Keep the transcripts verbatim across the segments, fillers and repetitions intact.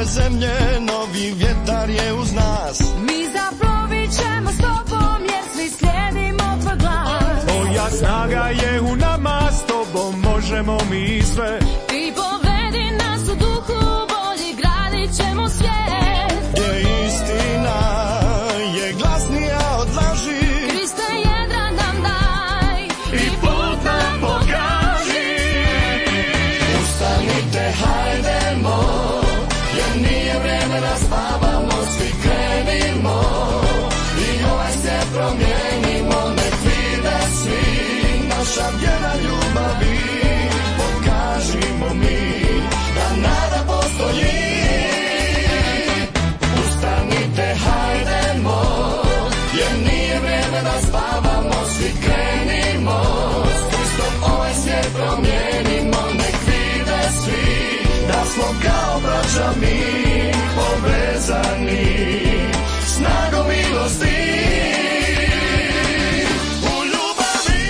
zemlje, novi vjetar je uz nas. Mi zaplovit ćemo s tobom jer svi slijedimo tvoj glas. Tvoja snaga je u nama, s tobom možemo mi sve. Ti povedi nas u duhu, bolji gradit ćemo svijet. Gdje istina je glasnija od laži. Kriste jedra nam daj I put nam pokaži. Ustanite, hajdemo, jer nije vrijeme da spavamo, svi krenimo i ovaj svijet promijenimo. Nek vide svi naša vjera ljubavi, pokažimo mi da nada postoji. Ustanite, hajdemo, jer nije vrijeme da spavamo, svi krenimo, s Kristom ovaj svijet promijenimo. Nek vide svi da smo kao braća mi, povezani snagom milosti. U ljubavi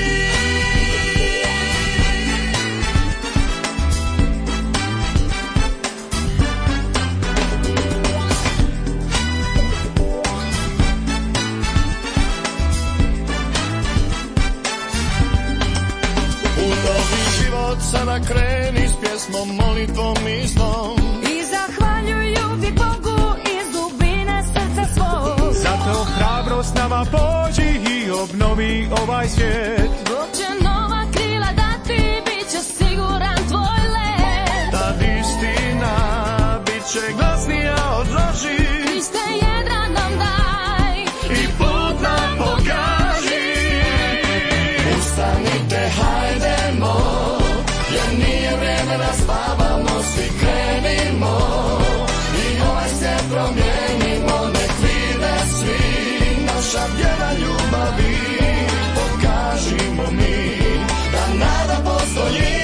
u novi život sada kreni s pjesmom, molitvom i snom. i zahvaljuj ljubi Bogu iz dubine srca svog. Zato hrabrost nama pođi i obnovi ovaj svijet. Bog će nova krila dati, bit će siguran tvoj let. Tad istina bit će glasnija od laži. Kriste jedra nam daj I put nam pokaži. Ustanite, hajdemo, jer nije vrijeme da spavamo, svi krenimo i ovaj svijet promijenimo. Nek vide svi naša vjera ljubavi, pokažimo mi da nada postoji.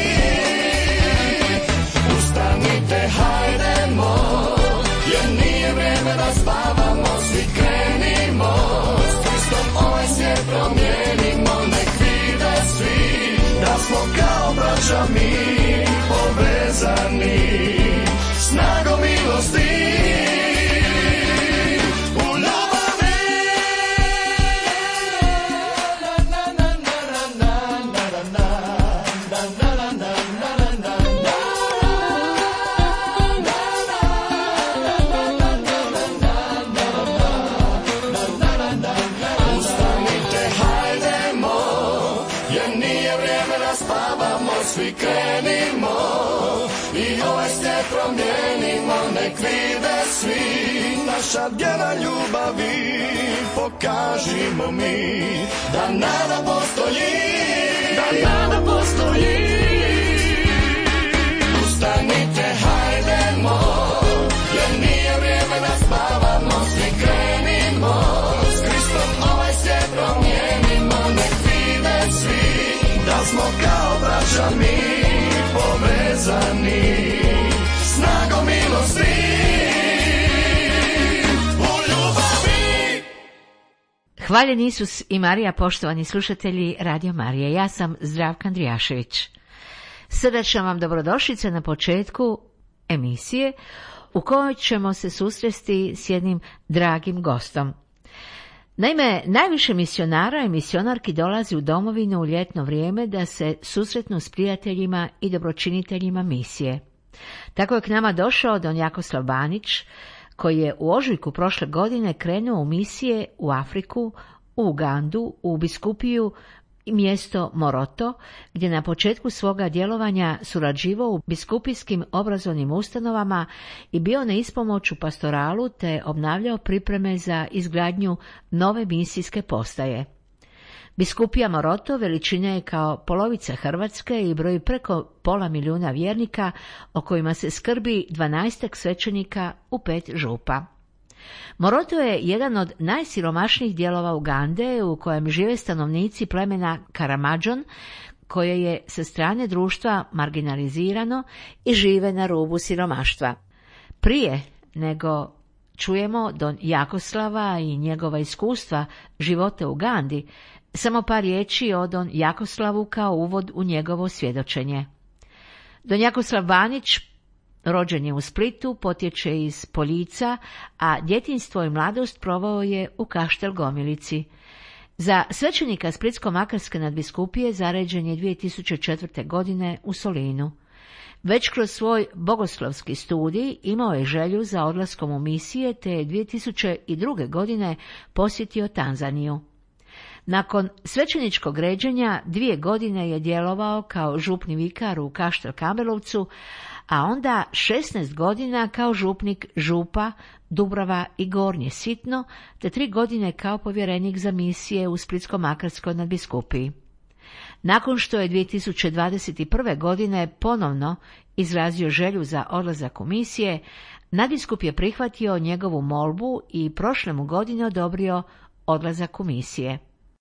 Ustanite, hajdemo, jer nije vrijeme da spavamo, svi krenimo, s Kristom ovaj svijet promijenimo. Nek vide svi da smo kao braća mi, povezani snagom milosti. U ljubavi ustanite, hajdemo, jer nije vrijeme da spavamo, svi krenimo i ovaj svijet promijenimo. Nek vide svi naša djela ljubavi, pokažimo mi da nada postoji, da nada postoji. Ustanite, hajdemo, jer nije vrijeme da spavamo, svi krenimo, s Kristom ovaj svijet promijenimo. Nek vide svi da smo kao braća mi, povezani snagom milosti. U ljubavi. Hvaljen Isus i Marija, poštovani slušatelji Radio Marije. Ja sam Zdravka Andrijašević. Srdačna vam dobrodošlica na početku emisije u kojoj ćemo se susresti s jednim dragim gostom. Naime, najviše misionara i misionarki dolazi u domovinu u ljetno vrijeme da se susretnu s prijateljima i dobročiniteljima misije. Tako je k nama došao don Jakoslav Banić, koji je u ožujku prošle godine krenuo u misije u Afriku, u Ugandu, u biskupiju i mjesto Moroto, gdje na početku svoga djelovanja surađivao u biskupijskim obrazovnim ustanovama i bio na ispomoću pastoralu te obnavljao pripreme za izgradnju nove misijske postaje. Biskupija Moroto veličine je kao polovica Hrvatske i broji preko pola milijuna vjernika, o kojima se skrbi dvanaestak svećenika u pet župa. Moroto je jedan od najsiromašnijih dijelova Ugande u kojem žive stanovnici plemena Karamadžon, koje je sa strane društva marginalizirano i žive na rubu siromaštva. Prije nego čujemo don Jakoslava i njegova iskustva života u Ugandi, samo par riječi o don Jakoslavu kao uvod u njegovo svjedočenje. Don Jakoslav Banić Rođen je u Splitu, potječe iz Poljica, a djetinjstvo i mladost proveo je u Kaštel Gomilici. Za svećenika Splitsko-makarske nadbiskupije zaređen je dvije tisuće četvrte. godine u Solinu. Već kroz svoj bogoslovski studij imao je želju za odlaskom u misije, te je dvije tisuće druge. godine posjetio Tanzaniju. Nakon svećeničkog ređenja dvije godine je djelovao kao župni vikar u Kaštel Kambelovcu, a onda šesnaest godina kao župnik Župa, Dubrava i Gornje Sitno, te tri godine kao povjerenik za misije u Splitsko-makarskoj nadbiskupiji. Nakon što je dvije tisuće dvadeset prve. godine ponovno izrazio želju za odlazak u misije, nadbiskup je prihvatio njegovu molbu i prošle mu godine odobrio odlazak u misije.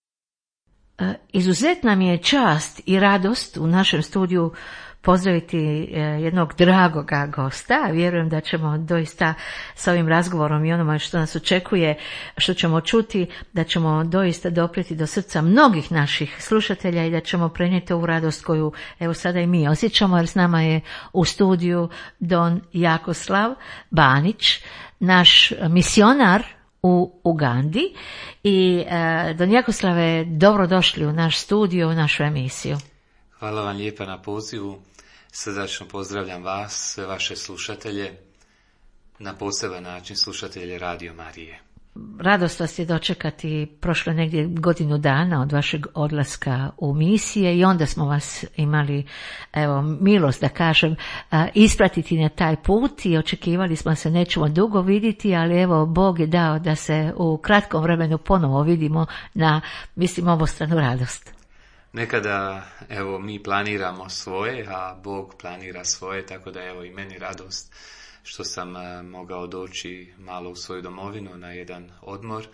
Izuzetna mi je čast i radost u našem studiju pozdraviti jednog dragoga gosta. Vjerujem da ćemo doista s ovim razgovorom i onome što nas očekuje, što ćemo čuti, da ćemo doista doprijeti do srca mnogih naših slušatelja i da ćemo prenijeti ovu radost koju evo sada i mi osjećamo, jer s nama je u studiju don Jakoslav Banić, naš misionar u Ugandi. I e, don Jakoslave, dobrodošli u naš studio, u našu emisiju. Hvala vam lijepa na pozivu. Srdačno pozdravljam vas, sve vaše slušatelje, na poseban način slušatelje Radio Marije. Radost vas je dočekati prošlo negdje godinu dana od vašeg odlaska u misije i onda smo vas imali, evo, milost da kažem, ispratiti na taj put i očekivali smo se nećemo dugo vidjeti, ali evo, Bog je dao da se u kratkom vremenu ponovo vidimo na, mislim, obostranu radost. Nekada, evo, mi planiramo svoje, a Bog planira svoje, tako da evo i meni radost što sam uh, mogao doći malo u svoju domovinu na jedan odmor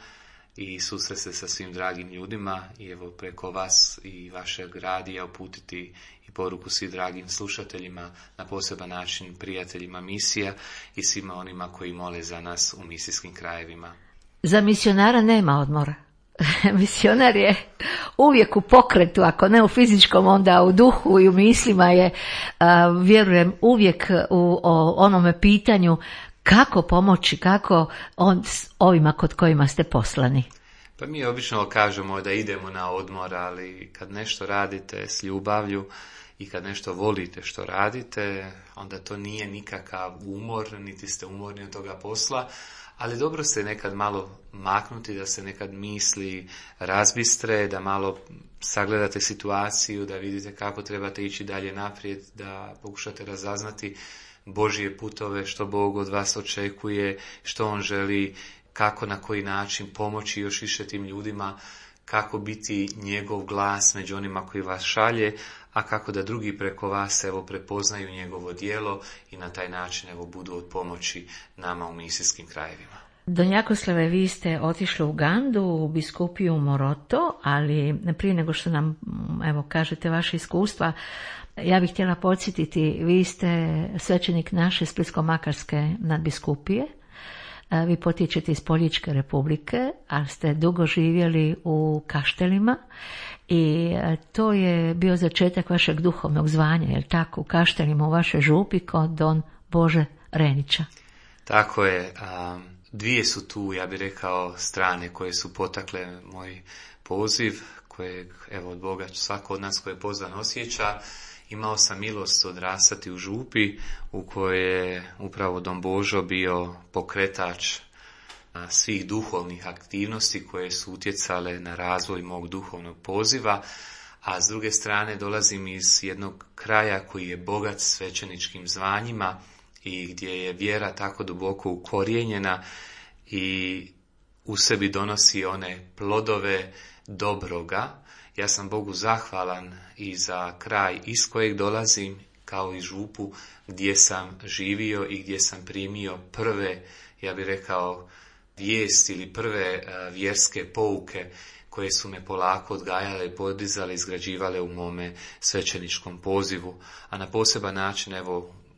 i susresti se sa svim dragim ljudima i evo preko vas i vašeg radija uputiti i poruku svim dragim slušateljima, na poseban način prijateljima misija i svima onima koji mole za nas u misijskim krajevima. Za misionara nema odmora. Misionar je uvijek u pokretu, ako ne u fizičkom, onda u duhu i u mislima je, uh, vjerujem, uvijek u o, onome pitanju kako pomoći, kako on, ovima kod kojima ste poslani. Pa mi obično kažemo da idemo na odmor, ali kad nešto radite s ljubavlju i kad nešto volite što radite, onda to nije nikakav umor, niti ste umorni od toga posla, ali dobro se nekad malo maknuti, da se nekad misli razbistre, da malo sagledate situaciju, da vidite kako trebate ići dalje naprijed, da pokušate razaznati Božje putove, što Bog od vas očekuje, što On želi, kako, na koji način pomoći još više tim ljudima, kako biti njegov glas među onima koji vas šalje, a kako da drugi preko vas evo prepoznaju njegovo djelo i na taj način evo budu od pomoći nama u misijskim krajevima. Don Jakoslave, vi ste otišli u Ugandu, u biskupiju Moroto, ali prije nego što nam evo kažete vaše iskustva, ja bih htjela podsjetiti, vi ste svećenik naše Splitsko-makarske nadbiskupije. Vi potječete iz Poljičke republike, ali ste dugo živjeli u Kaštelima i to je bio začetak vašeg duhovnog zvanja, jer tako, u Kaštelima, u vašoj župi kod don Bože Renića. Tako je. Dvije su tu, ja bih rekao, strane koje su potakle moj poziv, kojeg, evo, od Boga svako od nas koji je pozvan osjeća. Imao sam milost odrastati u župi u kojoj je upravo don Božo bio pokretač svih duhovnih aktivnosti koje su utjecale na razvoj mog duhovnog poziva, a s druge strane dolazim iz jednog kraja koji je bogat svećeničkim zvanjima i gdje je vjera tako duboko ukorijenjena i u sebi donosi one plodove dobroga. Ja sam Bogu zahvalan i za kraj iz kojeg dolazim, kao i župu gdje sam živio i gdje sam primio prve, ja bih rekao, vijesti ili prve uh, vjerske pouke koje su me polako odgajale, podizale, izgrađivale u mome svećeničkom pozivu. A na poseban način, evo,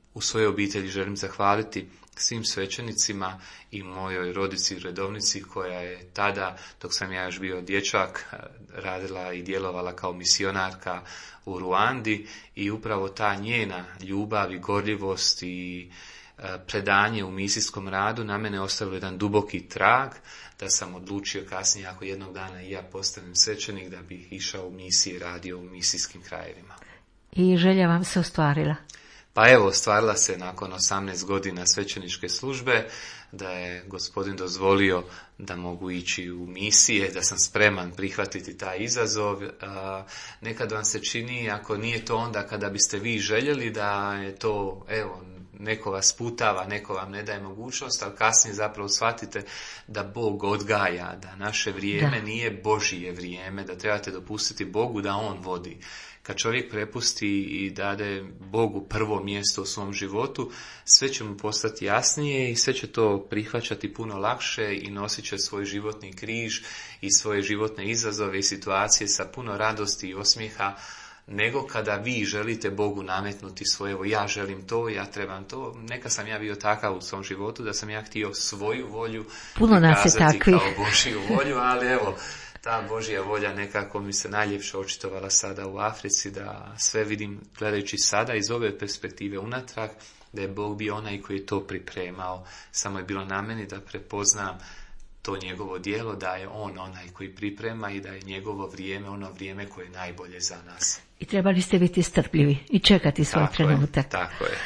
u svojoj obitelji želim zahvaliti svim svećenicima i mojoj rodici redovnici koja je tada, dok sam ja još bio dječak, radila i djelovala kao misionarka u Ruandi i upravo ta njena ljubav i gorljivost i predanje u misijskom radu na mene ostavilo jedan duboki trag da sam odlučio kasnije ako jednog dana i ja postanem svećenik da bih išao u misiji i radio u misijskim krajevima. I želja vam se ostvarila? Pa evo, ostvarila se nakon osamnaest godina svećeničke službe, da je gospodin dozvolio da mogu ići u misije, da sam spreman prihvatiti taj izazov. Nekad vam se čini, ako nije to onda kada biste vi željeli, da je to, evo, neko vas putava, neko vam ne daje mogućnost, ali kasnije zapravo shvatite da Bog odgaja, da naše vrijeme da. Nije Božije vrijeme, da trebate dopustiti Bogu da On vodi. Kad čovjek prepusti i dade Bogu prvo mjesto u svom životu, sve će mu postati jasnije i sve će to prihvaćati puno lakše i nosit će svoj životni križ i svoje životne izazove i situacije sa puno radosti i osmijeha, nego kada vi želite Bogu nametnuti svoje, evo ja želim to, ja trebam to. Neka sam ja bio takav u svom životu da sam ja htio svoju volju prikazati kao Božju volju, ali evo, ta Božja volja nekako mi se najljepše očitovala sada u Africi, da sve vidim gledajući sada iz ove perspektive unatrag, da je Bog bio onaj koji je to pripremao. Samo je bilo na meni da prepoznam to njegovo djelo, da je on onaj koji priprema i da je njegovo vrijeme ono vrijeme koje je najbolje za nas. I trebali ste biti strpljivi i čekati svoj tako trenutak. Je, tako je.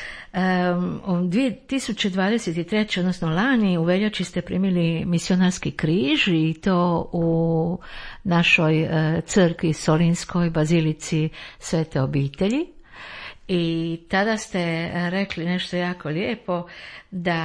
Um, dvije tisuće dvadeset treće. odnosno lani u veljači ste primili misionarski križ i to u našoj uh, crkvi Solinskoj bazilici Svete obitelji. I tada ste rekli nešto jako lijepo, da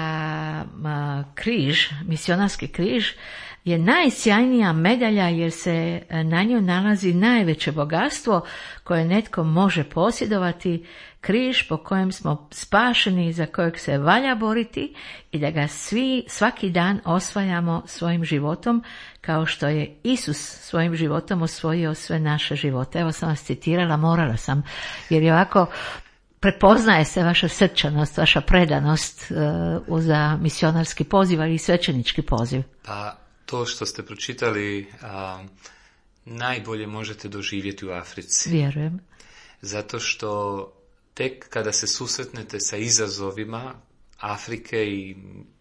a, križ, misionarski križ je najsjajnija medalja jer se na njoj nalazi najveće bogatstvo koje netko može posjedovati, križ po kojem smo spašeni, za kojeg se valja boriti i da ga svi svaki dan osvajamo svojim životom, kao što je Isus svojim životom osvojio sve naše živote. Evo sam vas citirala, morala sam, jer je ovako prepoznaje se vaša srčanost, vaša predanost uh, za misionarski poziv, ali i svećenički poziv. Pa to što ste pročitali a, najbolje možete doživjeti u Africi. Vjerujem. Zato što tek kada se susretnete sa izazovima Afrike i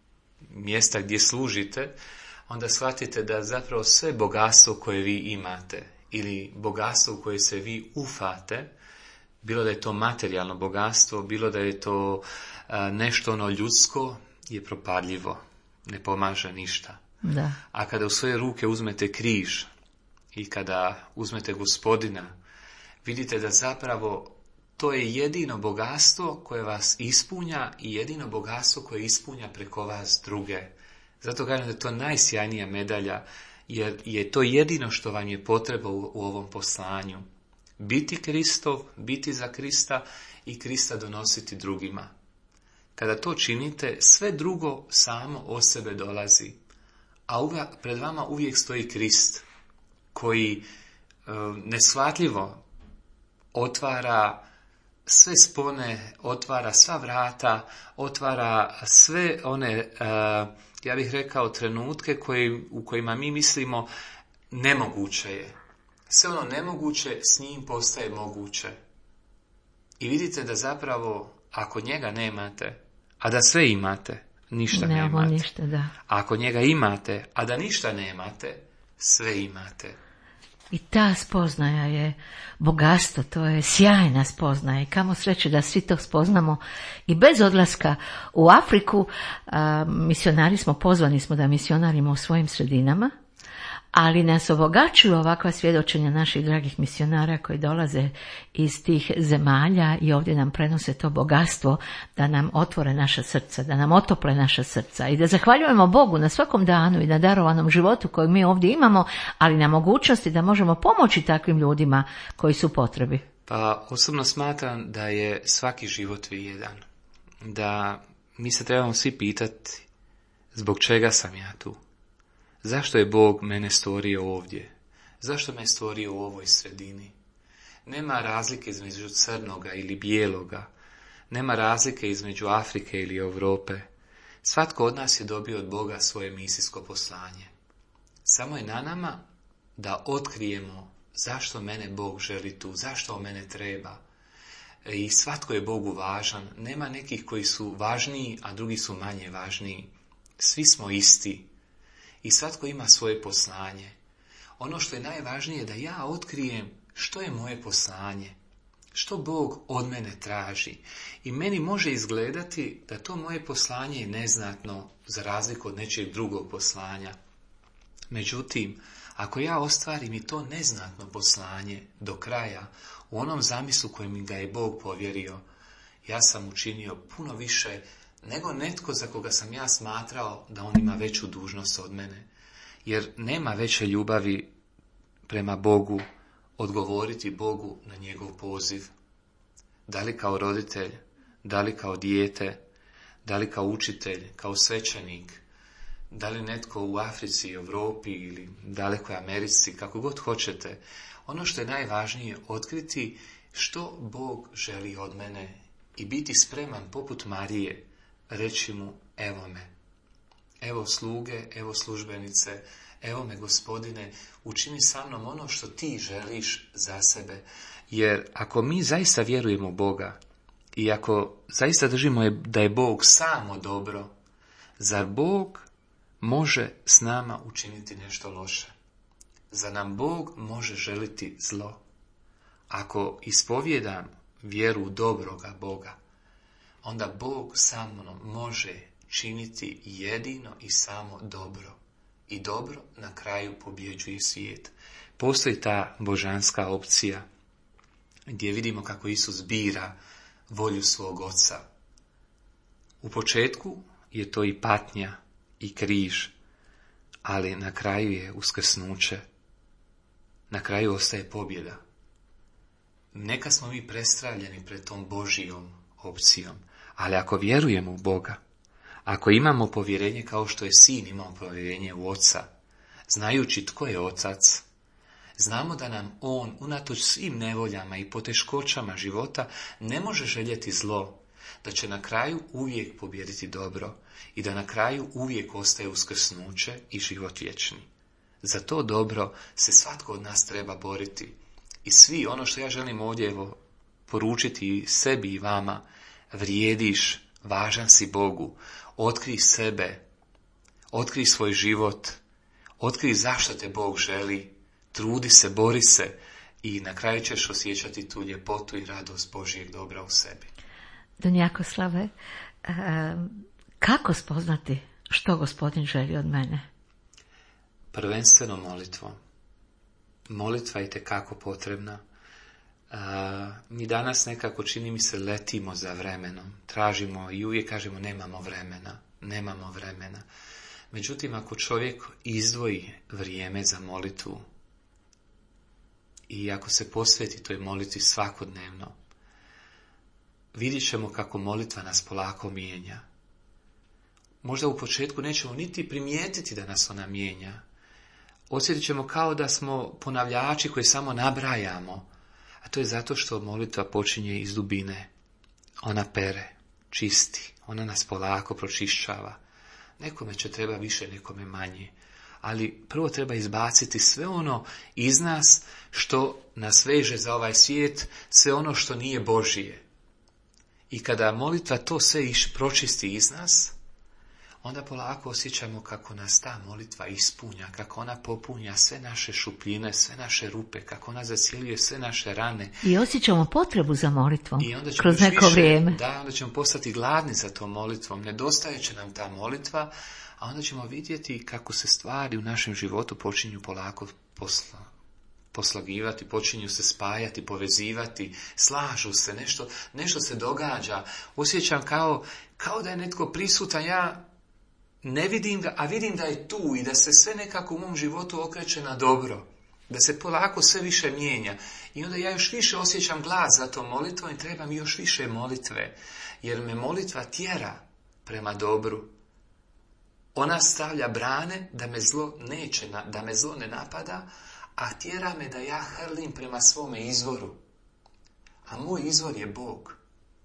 mjesta gdje služite, onda shvatite da zapravo sve bogatstvo koje vi imate ili bogatstvo u koje se vi ufate, bilo da je to materijalno bogatstvo, bilo da je to a, nešto ono ljudsko, je propadljivo, ne pomaže ništa. Da. A kada u svoje ruke uzmete križ i kada uzmete Gospodina, vidite da zapravo to je jedino bogatstvo koje vas ispunja i jedino bogatstvo koje ispunja preko vas druge. Zato kažem da je to najsjajnija medalja, jer je to jedino što vam je potreba u, u ovom poslanju. Biti Kristov, biti za Krista i Krista donositi drugima. Kada to činite, sve drugo samo od sebe dolazi. A uva, pred vama uvijek stoji Krist, koji e, neshvatljivo otvara sve spone, otvara sva vrata, otvara sve one, e, ja bih rekao, trenutke koji, u kojima mi mislimo nemoguće je. Sve ono nemoguće s njim postaje moguće. I vidite da zapravo, ako njega nemate, a da sve imate, ništa Nemamo nemate. Ništa, da. Ako njega imate, a da ništa nemate, sve imate. I ta spoznaja je bogatstvo, to je sjajna spoznaja i kamo sreće da svi to spoznamo. I bez odlaska u Afriku, a, misionari smo, pozvani smo da misionarimo u svojim sredinama, ali nas obogaćuju ovakva svjedočenja naših dragih misionara koji dolaze iz tih zemalja i ovdje nam prenose to bogatstvo, da nam otvore naša srca, da nam otople naša srca i da zahvaljujemo Bogu na svakom danu i na darovanom životu koji mi ovdje imamo, ali na mogućnosti da možemo pomoći takvim ljudima koji su u potrebi. Pa osobno smatram da je svaki život vrijedan. Da mi se trebamo svi pitati zbog čega sam ja tu. Zašto je Bog mene stvorio ovdje? Zašto me stvorio u ovoj sredini? Nema razlike između crnoga ili bijeloga. Nema razlike između Afrike ili Europe. Svatko od nas je dobio od Boga svoje misijsko poslanje. Samo je na nama da otkrijemo zašto mene Bog želi tu, zašto o mene treba. I svatko je Bogu važan. Nema nekih koji su važniji, a drugi su manje važniji. Svi smo isti. I svatko ima svoje poslanje. Ono što je najvažnije je da ja otkrijem što je moje poslanje. Što Bog od mene traži. I meni može izgledati da to moje poslanje je neznatno za razliku od nečeg drugog poslanja. Međutim, ako ja ostvarim i to neznatno poslanje do kraja, u onom zamislu kojem mi ga je Bog povjerio, ja sam učinio puno više nego netko za koga sam ja smatrao da on ima veću dužnost od mene. Jer nema veće ljubavi prema Bogu odgovoriti Bogu na njegov poziv. Da li kao roditelj, da li kao dijete, da li kao učitelj, kao svećenik, da li netko u Africi, Europi ili dalekoj Americi, kako god hoćete. Ono što je najvažnije je otkriti što Bog želi od mene i biti spreman poput Marije, reći mu evo me, evo sluge, evo službenice, evo me Gospodine, učini sa mnom ono što ti želiš za sebe. Jer ako mi zaista vjerujemo u Boga i ako zaista držimo da je Bog samo dobro, zar Bog može s nama učiniti nešto loše? Zar nam Bog može želiti zlo? Ako ispovjedam vjeru u dobroga Boga, onda Bog sa mnom može činiti jedino i samo dobro. I dobro na kraju pobjeđuje svijet. Postoji ta božanska opcija gdje vidimo kako Isus bira volju svog Oca. U početku je to i patnja i križ, ali na kraju je uskrsnuće. Na kraju ostaje pobjeda. Neka smo mi prestravljeni pred tom Božijom opcijom, ali ako vjerujemo u Boga, ako imamo povjerenje kao što je sin imao povjerenje u Oca, znajući tko je Otac, znamo da nam On, unatoč svim nevoljama i poteškoćama života, ne može željeti zlo, da će na kraju uvijek pobijediti dobro i da na kraju uvijek ostaje uskrsnuće i život vječni. Za to dobro se svatko od nas treba boriti. I svi, ono što ja želim ovdje evo, poručiti sebi i vama, vrijediš, važan si Bogu, otkri sebe, otkri svoj život, otkri zašto te Bog želi, trudi se, bori se i na kraju ćeš osjećati tu ljepotu i radost Božijeg dobra u sebi. Don Jakoslave, kako spoznati što Gospodin želi od mene? Prvenstveno molitvom. Molitva je itekako potrebna. A, mi danas nekako, čini mi se, letimo za vremenom. Tražimo i uvijek kažemo nemamo vremena, nemamo vremena. Međutim, ako čovjek izdvoji vrijeme za molitvu i ako se posveti toj molitvi svakodnevno, vidjet ćemo kako molitva nas polako mijenja. Možda u početku nećemo niti primijetiti da nas ona mijenja. Osjetit ćemo kao da smo ponavljači koji samo nabrajamo, a to je zato što molitva počinje iz dubine. Ona pere, čisti, ona nas polako pročišćava. Nekome će treba više, nekome manje. Ali prvo treba izbaciti sve ono iz nas što nas veže za ovaj svijet, sve ono što nije Božije. I kada molitva to sve iš pročisti iz nas, onda polako osjećamo kako nas ta molitva ispunja, kako ona popunja sve naše šupljine, sve naše rupe, kako ona zacjeljuje sve naše rane. I osjećamo potrebu za molitvom I onda ćemo kroz neko više, vrijeme. Da, onda ćemo postati gladni za tom molitvom. Nedostaje će nam ta molitva, a onda ćemo vidjeti kako se stvari u našem životu počinju polako posla, poslagivati, počinju se spajati, povezivati, slažu se, nešto, nešto se događa. Osjećam kao, kao da je netko prisutan, ja ne vidim ga, a vidim da je tu i da se sve nekako u mom životu okreće na dobro. Da se polako sve više mijenja. I onda ja još više osjećam glas za to molitvom i treba mi još više molitve. Jer me molitva tjera prema dobru. Ona stavlja brane da me zlo neće, da me zlo ne napada, a tjera me da ja hrlim prema svome izvoru. A moj izvor je Bog.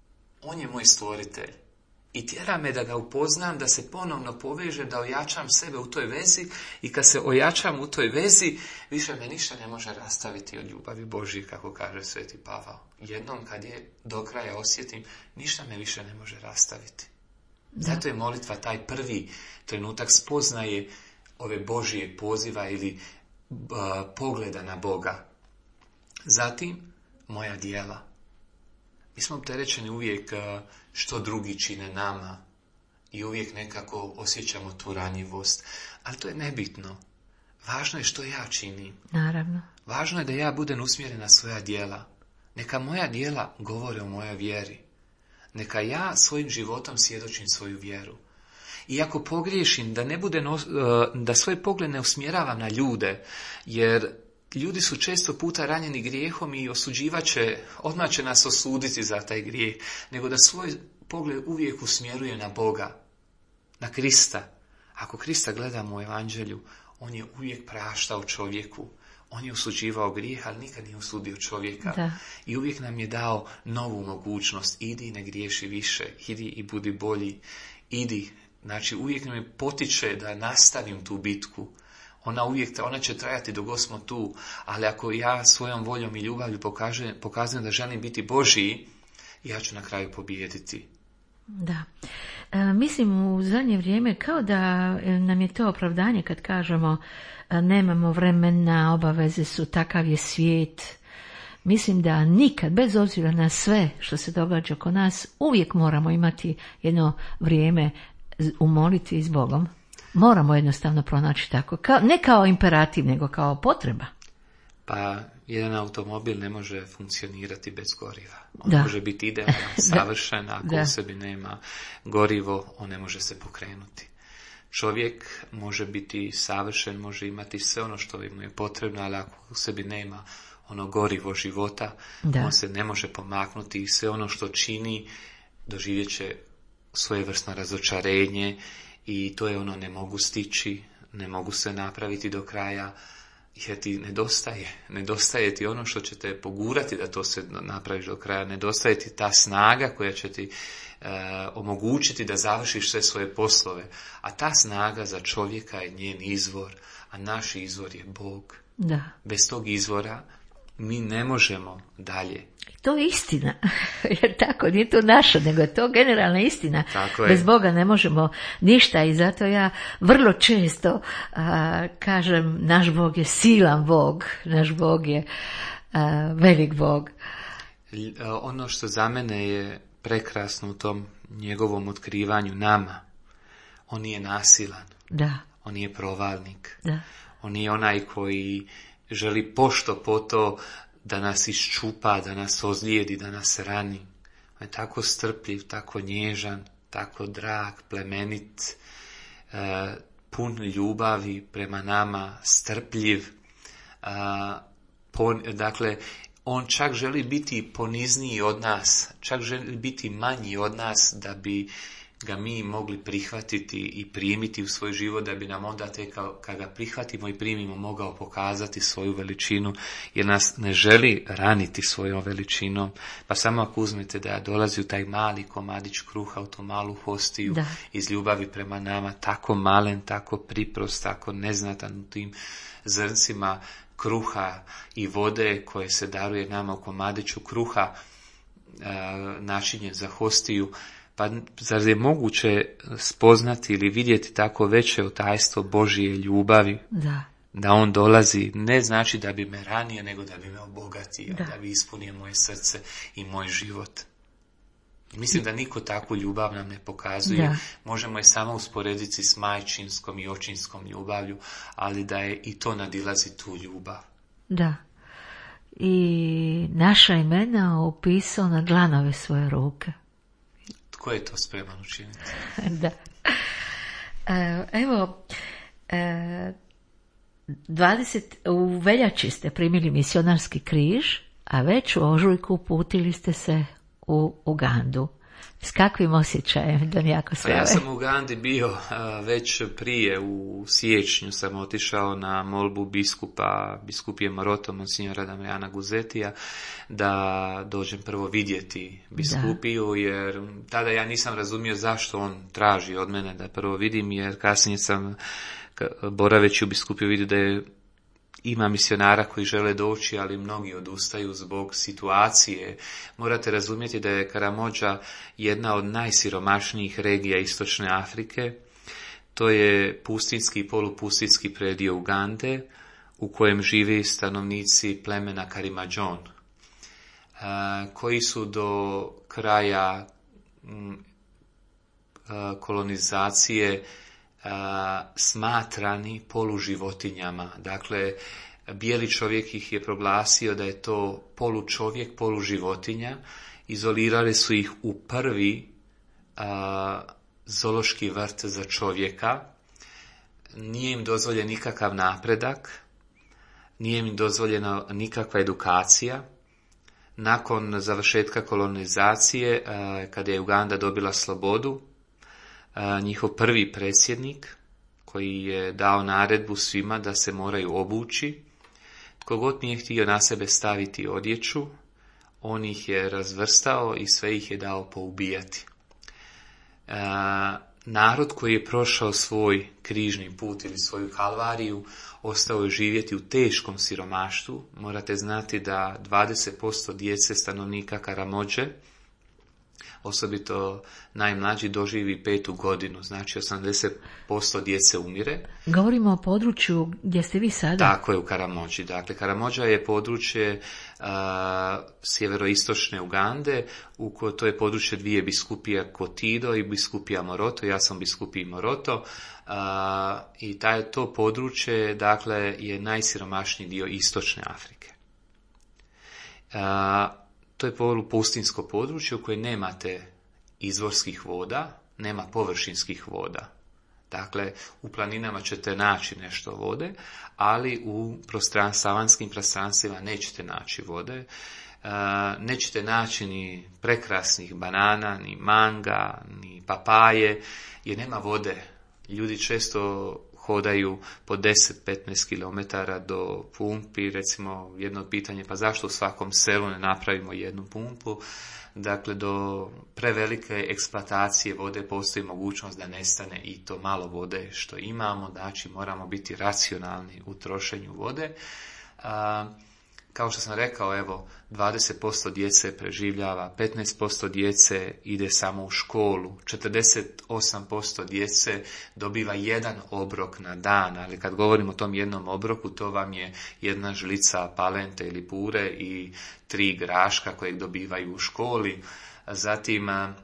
On je moj stvoritelj. I tjera me da ga upoznam, da se ponovno povežem, da ojačam sebe u toj vezi i kad se ojačam u toj vezi, više me ništa ne može rastaviti od ljubavi Božje, kako kaže Sveti Pavao. Jednom kad je do kraja osjetim, ništa me više ne može rastaviti. Da. Zato je molitva taj prvi trenutak spoznaje ove Božje poziva ili uh, pogleda na Boga. Zatim, moja djela. Mi smo opterećeni uvijek uh, što drugi čine nama i uvijek nekako osjećamo tu ranjivost. Ali to je nebitno. Važno je što ja činim. Naravno. Važno je da ja budem usmjeren na svoja djela. Neka moja djela govore o mojoj vjeri. Neka ja svojim životom svjedočim svoju vjeru. I ako pogriješim, da ne bude no, da svoj pogled ne usmjeravam na ljude, jer ljudi su često puta ranjeni grijehom i osuđivat će, odmah će nas osuditi za taj grijeh, nego da svoj pogled uvijek usmjeruje na Boga, na Krista. Ako Krista gledamo u evanđelju, on je uvijek praštao čovjeku. On je osuđivao grijeh, ali nikad nije osudio čovjeka. Da. I uvijek nam je dao novu mogućnost. Idi i ne griješi više. Idi i budi bolji. Idi. Znači, uvijek me potiče da nastavim tu bitku. Ona uvijek, ona će trajati dok god smo tu. Ali ako ja svojom voljom i ljubavlju pokažem, pokazujem da želim biti Božji, ja ću na kraju pobijediti. Da. E, mislim u zadnje vrijeme kao da nam je to opravdanje kad kažemo nemamo vremena, obaveze su, takav je svijet. Mislim da nikad, bez obzira na sve što se događa oko nas, uvijek moramo imati jedno vrijeme u molitvi s Bogom. Moramo jednostavno pronaći tako, kao, ne kao imperativ, nego kao potreba. Pa jedan automobil ne može funkcionirati bez goriva. On da. može biti idealan, savršen, ako da. u sebi nema gorivo, on ne može se pokrenuti. Čovjek može biti savršen, može imati sve ono što mu je potrebno, ali ako u sebi nema ono gorivo života, da. on se ne može pomaknuti i sve ono što čini doživjet će svojevrsno razočarenje i to je ono ne mogu stići, ne mogu se napraviti do kraja, jer ti nedostaje. Nedostaje ti ono što će te pogurati da to se napraviš do kraja. Nedostaje ti ta snaga koja će ti e, omogućiti da završiš sve svoje poslove. A ta snaga za čovjeka je njen izvor, a naš izvor je Bog. Da. Bez tog izvora mi ne možemo dalje. To je istina, jer tako nije to naša, nego je to generalna istina. Bez Boga ne možemo ništa i zato ja vrlo često a, kažem naš Bog je silan Bog, naš Bog je a, velik Bog. Ono što za mene je prekrasno u tom njegovom otkrivanju nama, on nije nasilan, da. on nije provalnik, da. on nije onaj koji želi pošto po to da nas iščupa, da nas ozlijedi, da nas rani. On je tako strpljiv, tako nježan, tako drag, plemenit, e, pun ljubavi prema nama, strpljiv. E, pon, dakle, on čak želi biti ponizniji od nas, čak želi biti manji od nas da bi ga mi mogli prihvatiti i primiti u svoj život, da bi nam onda tek kad ga prihvatimo i primimo mogao pokazati svoju veličinu, jer nas ne želi raniti svojom veličinom. Pa samo ako uzmete da dolazi u taj mali komadić kruha, u tu malu hostiju, da. iz ljubavi prema nama, tako malen, tako priprost, tako neznatan u tim zrncima kruha i vode koje se daruje nama u komadiću kruha, načinjen za hostiju. Pa zar je moguće spoznati ili vidjeti tako veće otajstvo Božje ljubavi? Da. Da on dolazi, ne znači da bi me ranio, nego da bi me obogatio, da, da bi ispunio moje srce i moj život. Mislim da niko takvu ljubav nam ne pokazuje. Da. Možemo je samo usporediti s majčinskom i očinskom ljubavlju, ali da je i to nadilazi tu ljubav. Da. I naša imena upisao na dlanove svoje ruke. Tko je to spreman učiniti? Da. Evo, dvadeset u veljači ste primili misionarski križ, a već u ožujku uputili ste se u Ugandu. S kakvim osjećajem don Jako Pa slave? ja sam u Ugandi bio a, već prije, u siječnju sam otišao na molbu biskupa, biskupije Maroto, monsignora Damjana Guzetija, da dođem prvo vidjeti biskupiju, da. Jer tada ja nisam razumio zašto on traži od mene da prvo vidim, jer kasnije sam boraveći u biskupiju vidio da je ima misionara koji žele doći, ali mnogi odustaju zbog situacije. Morate razumjeti da je Karamođa jedna od najsiromašnijih regija Istočne Afrike. To je pustinski i polupustinski predio Ugande, u kojem živi stanovnici plemena Karimadžon, koji su do kraja kolonizacije smatrani poluživotinjama. Dakle, bijeli čovjek ih je proglasio da je to polučovjek, poluživotinja. Izolirali su ih u prvi a, zoološki vrt za čovjeka. Nije im dozvoljen nikakav napredak, nije im dozvoljena nikakva edukacija. Nakon završetka kolonizacije, a, kada je Uganda dobila slobodu, njihov prvi predsjednik, koji je dao naredbu svima da se moraju obući, tko god nije htio na sebe staviti odjeću, on ih je razvrstao i sve ih je dao poubijati. E, narod koji je prošao svoj križni put ili svoju kalvariju, ostao je živjeti u teškom siromaštvu. Morate znati da dvadeset posto djece stanovnika Karamođe, osobito najmlađi, doživi petu godinu, znači osamdeset posto djece umire. Govorimo o području gdje ste vi sada? Tako je, u Karamođi. Dakle, Karamođa je područje a, sjeveroistočne Ugande, u ko, to je područje dvije biskupija Kotido i biskupija Moroto, ja sam biskupiji Moroto, a, i taj, to područje, dakle, je najsiromašniji dio istočne Afrike. A, To je polupustinsko područje u kojem nemate izvorskih voda, nema površinskih voda. Dakle, u planinama ćete naći nešto vode, ali u prostran, savanskim prostranstvima nećete naći vode. E, nećete naći ni prekrasnih banana, ni manga, ni papaje, jer nema vode. Ljudi često hodaju po deset do petnaest kilometara do pumpi, recimo jedno pitanje, pa zašto u svakom selu ne napravimo jednu pumpu? Dakle, do prevelike eksploatacije vode postoji mogućnost da nestane i to malo vode što imamo, znači moramo biti racionalni u trošenju vode. A, kao što sam rekao, evo, dvadeset posto djece preživljava, petnaest posto djece ide samo u školu, četrdeset osam posto djece dobiva jedan obrok na dan, ali kad govorimo o tom jednom obroku, to vam je jedna žlica palente ili pure i tri graška kojeg dobivaju u školi. Zatim, a,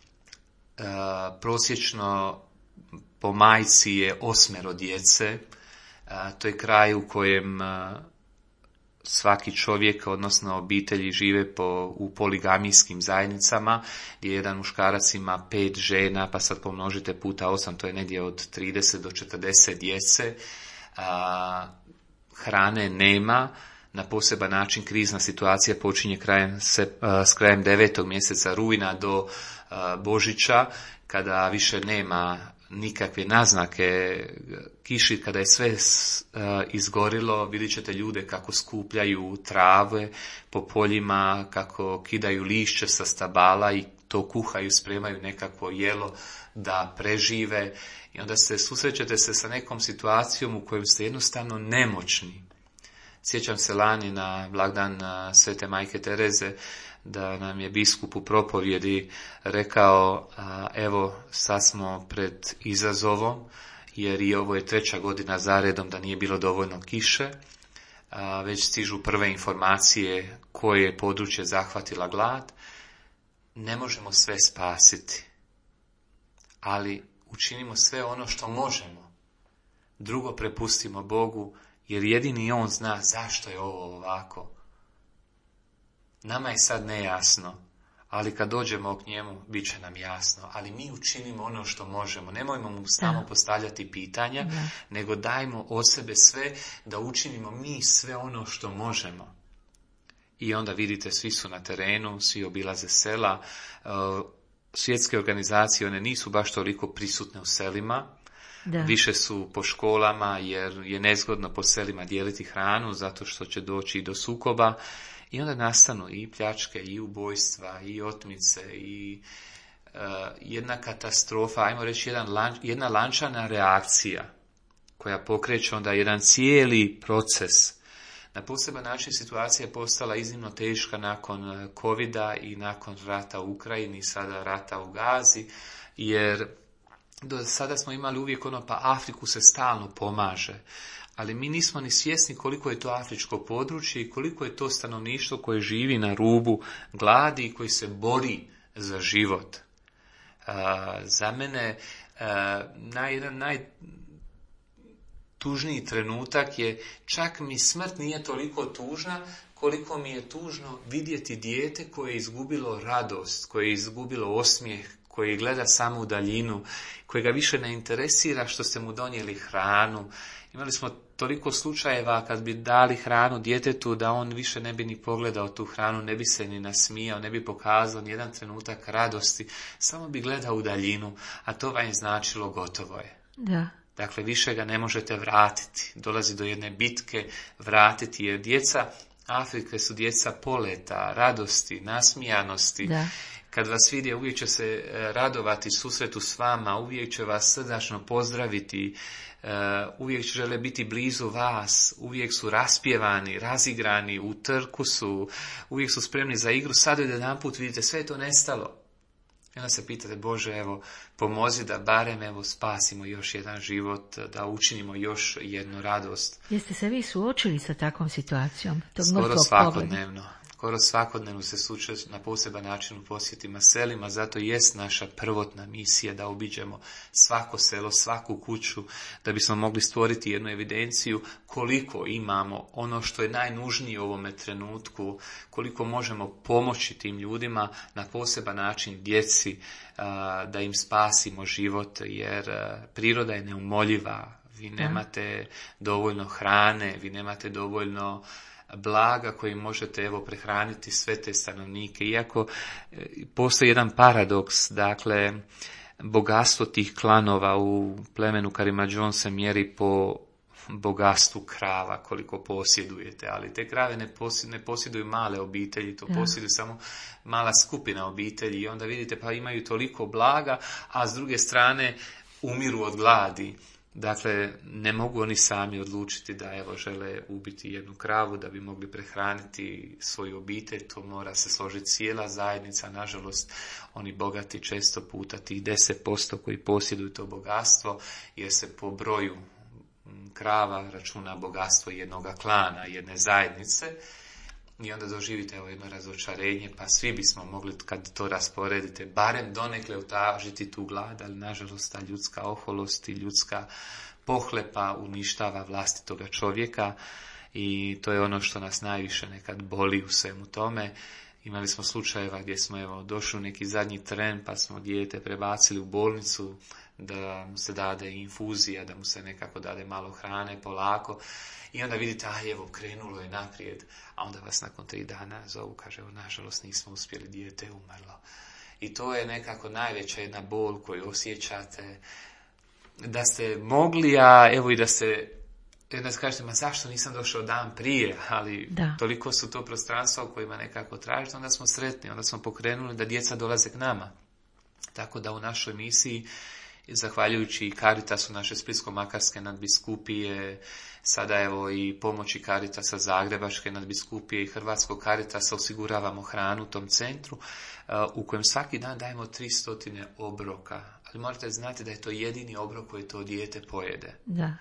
a, prosječno po majci je osmero djece, a, to je kraj u kojem a, svaki čovjek, odnosno obitelji, žive po, u poligamijskim zajednicama, gdje jedan muškarac ima pet žena, pa sad pomnožite puta osam, to je negdje od trideset do četrdeset djece. A, hrane nema, na poseban način krizna situacija počinje krajem, se, a, s krajem devetog mjeseca rujna do a, Božića, kada više nema nikakve naznake kiši, kada je sve uh, izgorilo, vidjet ćete ljude kako skupljaju trave po poljima, kako kidaju lišće sa stabala i to kuhaju, spremaju nekakvo jelo da prežive, i onda se susrećete se sa nekom situacijom u kojoj ste jednostavno nemoćni. Sjećam se lani na blagdan Svete Majke Tereze, da nam je biskup u propovjedi rekao, a, evo sad smo pred izazovom, jer i ovo je treća godina zaredom da nije bilo dovoljno kiše, a, već stižu prve informacije koje je područje zahvatila glad. Ne možemo sve spasiti, ali učinimo sve ono što možemo. Drugo prepustimo Bogu, jer jedini On zna zašto je ovo ovako. Nama je sad nejasno, ali kad dođemo k njemu, bit će nam jasno. Ali mi učinimo ono što možemo. Nemojmo mu samo postavljati pitanja, da. nego dajmo od sebe sve da učinimo mi sve ono što možemo. I onda vidite, svi su na terenu, svi obilaze sela. svjetske organizacije, one nisu baš toliko prisutne u selima, Da. više su po školama jer je nezgodno po selima dijeliti hranu zato što će doći i do sukoba i onda nastanu i pljačke i ubojstva i otmice i uh, jedna katastrofa, ajmo reći jedan lan, jedna lančana reakcija koja pokreće onda jedan cijeli proces. Na poseban način situacija je postala iznimno teška nakon covida i nakon rata u Ukrajini, sada rata u Gazi, jer do sada smo imali uvijek ono, pa Afriku se stalno pomaže, ali mi nismo ni svjesni koliko je to afričko područje i koliko je to stanovništvo koje živi na rubu gladi i koji se bori za život. Uh, za mene uh, naj, jedan najtužniji trenutak je, čak mi smrt nije toliko tužna koliko mi je tužno vidjeti dijete koje je izgubilo radost, koje je izgubilo osmijeh, koji gleda samo u daljinu, koji ga više ne interesira što ste mu donijeli hranu. Imali smo toliko slučajeva kad bi dali hranu djetetu da on više ne bi ni pogledao tu hranu, ne bi se ni nasmijao, ne bi pokazao ni jedan trenutak radosti, samo bi gledao u daljinu, a to vam je značilo gotovo je. Da. Dakle, više ga ne možete vratiti. Dolazi do jedne bitke vratiti, jer djeca Afrike su djeca poleta, radosti, nasmijanosti. Da. Kad vas vidi, uvijek će se radovati susretu s vama, uvijek će vas srdačno pozdraviti, uvijek će žele biti blizu vas, uvijek su raspjevani, razigrani, u trku su, uvijek su spremni za igru. Sad jedanput vidite, sve je to nestalo. I onda se pitate, Bože, evo, pomozi da barem evo spasimo još jedan život, da učinimo još jednu radost. Jeste se vi suočili sa takvom situacijom? Tog Skoro mrtvog svakodnevno. pogleda? Skoro svakodnevno se susrećemo na poseban način u posjetima selima, zato jest naša prvotna misija da obiđemo svako selo, svaku kuću, da bismo mogli stvoriti jednu evidenciju koliko imamo ono što je najnužnije u ovome trenutku, koliko možemo pomoći tim ljudima na poseban način djeci, da im spasimo život, jer priroda je neumoljiva, vi nemate dovoljno hrane, vi nemate dovoljno blaga koji možete evo prehraniti sve te stanovnike. Iako postoji jedan paradoks, dakle, bogatstvo tih klanova u plemenu Karimadžon se mjeri po bogatstvu krava, koliko posjedujete, ali te krave ne, posjeduju, ne posjeduju male obitelji, to posjeduju samo mala skupina obitelji i onda vidite pa imaju toliko blaga, a s druge strane umiru od gladi. Dakle, ne mogu oni sami odlučiti da evo žele ubiti jednu kravu da bi mogli prehraniti svoju obitelj, to mora se složiti cijela zajednica. Nažalost, oni bogati često puta tih deset posto koji posjeduju to bogatstvo, jer se po broju krava računa bogatstvo jednoga klana, jedne zajednice. I onda doživite evo jedno razočarenje, pa svi bismo mogli kad to rasporedite barem donekle utažiti tu glad, ali nažalost ta ljudska oholost i ljudska pohlepa uništava vlastitoga čovjeka i to je ono što nas najviše nekad boli u svemu tome. Imali smo slučajeva gdje smo evo došli u neki zadnji tren pa smo dijete prebacili u bolnicu da mu se dade infuzija, da mu se nekako dade malo hrane polako. I onda vidite, a evo, krenulo je naprijed, a onda vas nakon tri dana zovu, kaže, evo, nažalost nismo uspjeli, dijete je umrlo. I to je nekako najveća jedna bol koju osjećate, da ste mogli, a evo i da ste, da se kažete, ma zašto nisam došao dan prije, ali Da. toliko su to prostranstva u kojima nekako tražite, onda smo sretni, onda smo pokrenuli da djeca dolaze k nama. Tako da u našoj misiji, zahvaljujući Caritasu naše Splitsko-makarske nadbiskupije, sada evo i pomoći Caritasa Zagrebačke nadbiskupije i Hrvatskog Caritasa osiguravamo hranu u tom centru u kojem svaki dan dajemo tristo obroka. Ali morate znati da je to jedini obrok koji to dijete pojede. Da.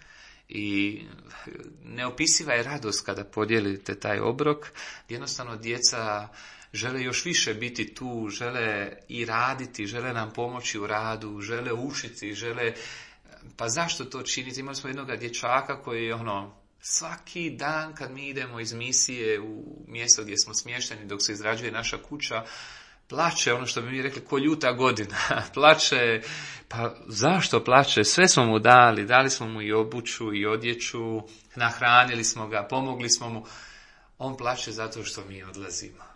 I neopisiva je radost kada podijelite taj obrok. Jednostavno djeca žele još više biti tu, žele i raditi, žele nam pomoći u radu, žele učiti, žele... Pa zašto to činiti? Imali smo jednog dječaka koji je ono, svaki dan kad mi idemo iz misije u mjesto gdje smo smješteni dok se izrađuje naša kuća, plače, ono što bi mi rekli, ko ljuta godina. Plače, pa zašto plače? Sve smo mu dali, dali smo mu i obuću i odjeću, nahranili smo ga, pomogli smo mu. On plače zato što mi odlazimo.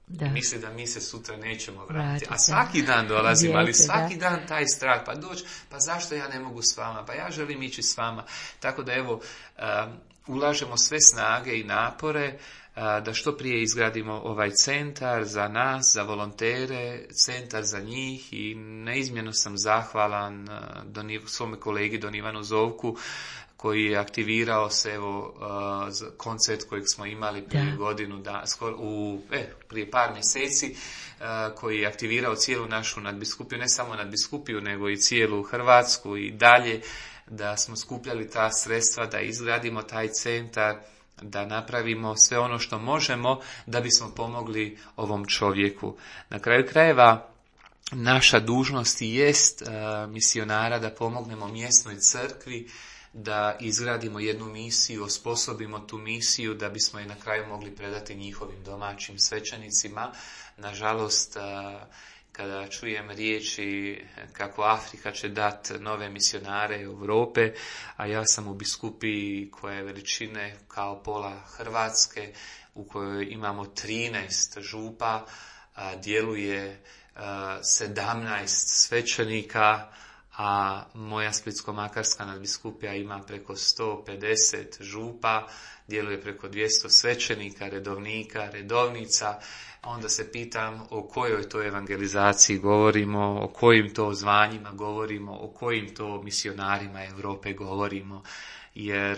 Da. I misli da mi se sutra nećemo vratiti. Vratite. A svaki dan dolazimo, ali Djece, svaki da. dan taj strah. Pa doći, pa zašto ja ne mogu s vama? Pa ja želim ići s vama. Tako da evo, um, ulažemo sve snage i napore uh, da što prije izgradimo ovaj centar za nas, za volontere, centar za njih i neizmjerno sam zahvalan uh, Doni, svome kolegi Don Ivanu Zovku, koji je aktivirao se, evo, uh, za koncert kojeg smo imali prije Da. godinu, da, skoro, u, e, prije par mjeseci, uh, koji je aktivirao cijelu našu nadbiskupiju, ne samo nadbiskupiju, nego i cijelu Hrvatsku i dalje, da smo skupljali ta sredstva, da izgradimo taj centar, da napravimo sve ono što možemo da bismo pomogli ovom čovjeku. Na kraju krajeva, naša dužnost i jest uh, misionara da pomognemo mjesnoj crkvi, da izgradimo jednu misiju, osposobimo tu misiju da bismo je na kraju mogli predati njihovim domaćim svećenicima. Nažalost, kada čujem riječi kako Afrika će dati nove misionare Europe, a ja sam u biskupiji koja je veličine kao pola Hrvatske, u kojoj imamo trinaest župa, a djeluje sedamnaest svećenika, a moja Splitsko-makarska nadbiskupija ima preko sto pedeset župa, djeluje preko dvjesto svećenika, redovnika, redovnica. Onda se pitam o kojoj to evangelizaciji govorimo, o kojim to zvanjima govorimo, o kojim to misionarima Europe govorimo, jer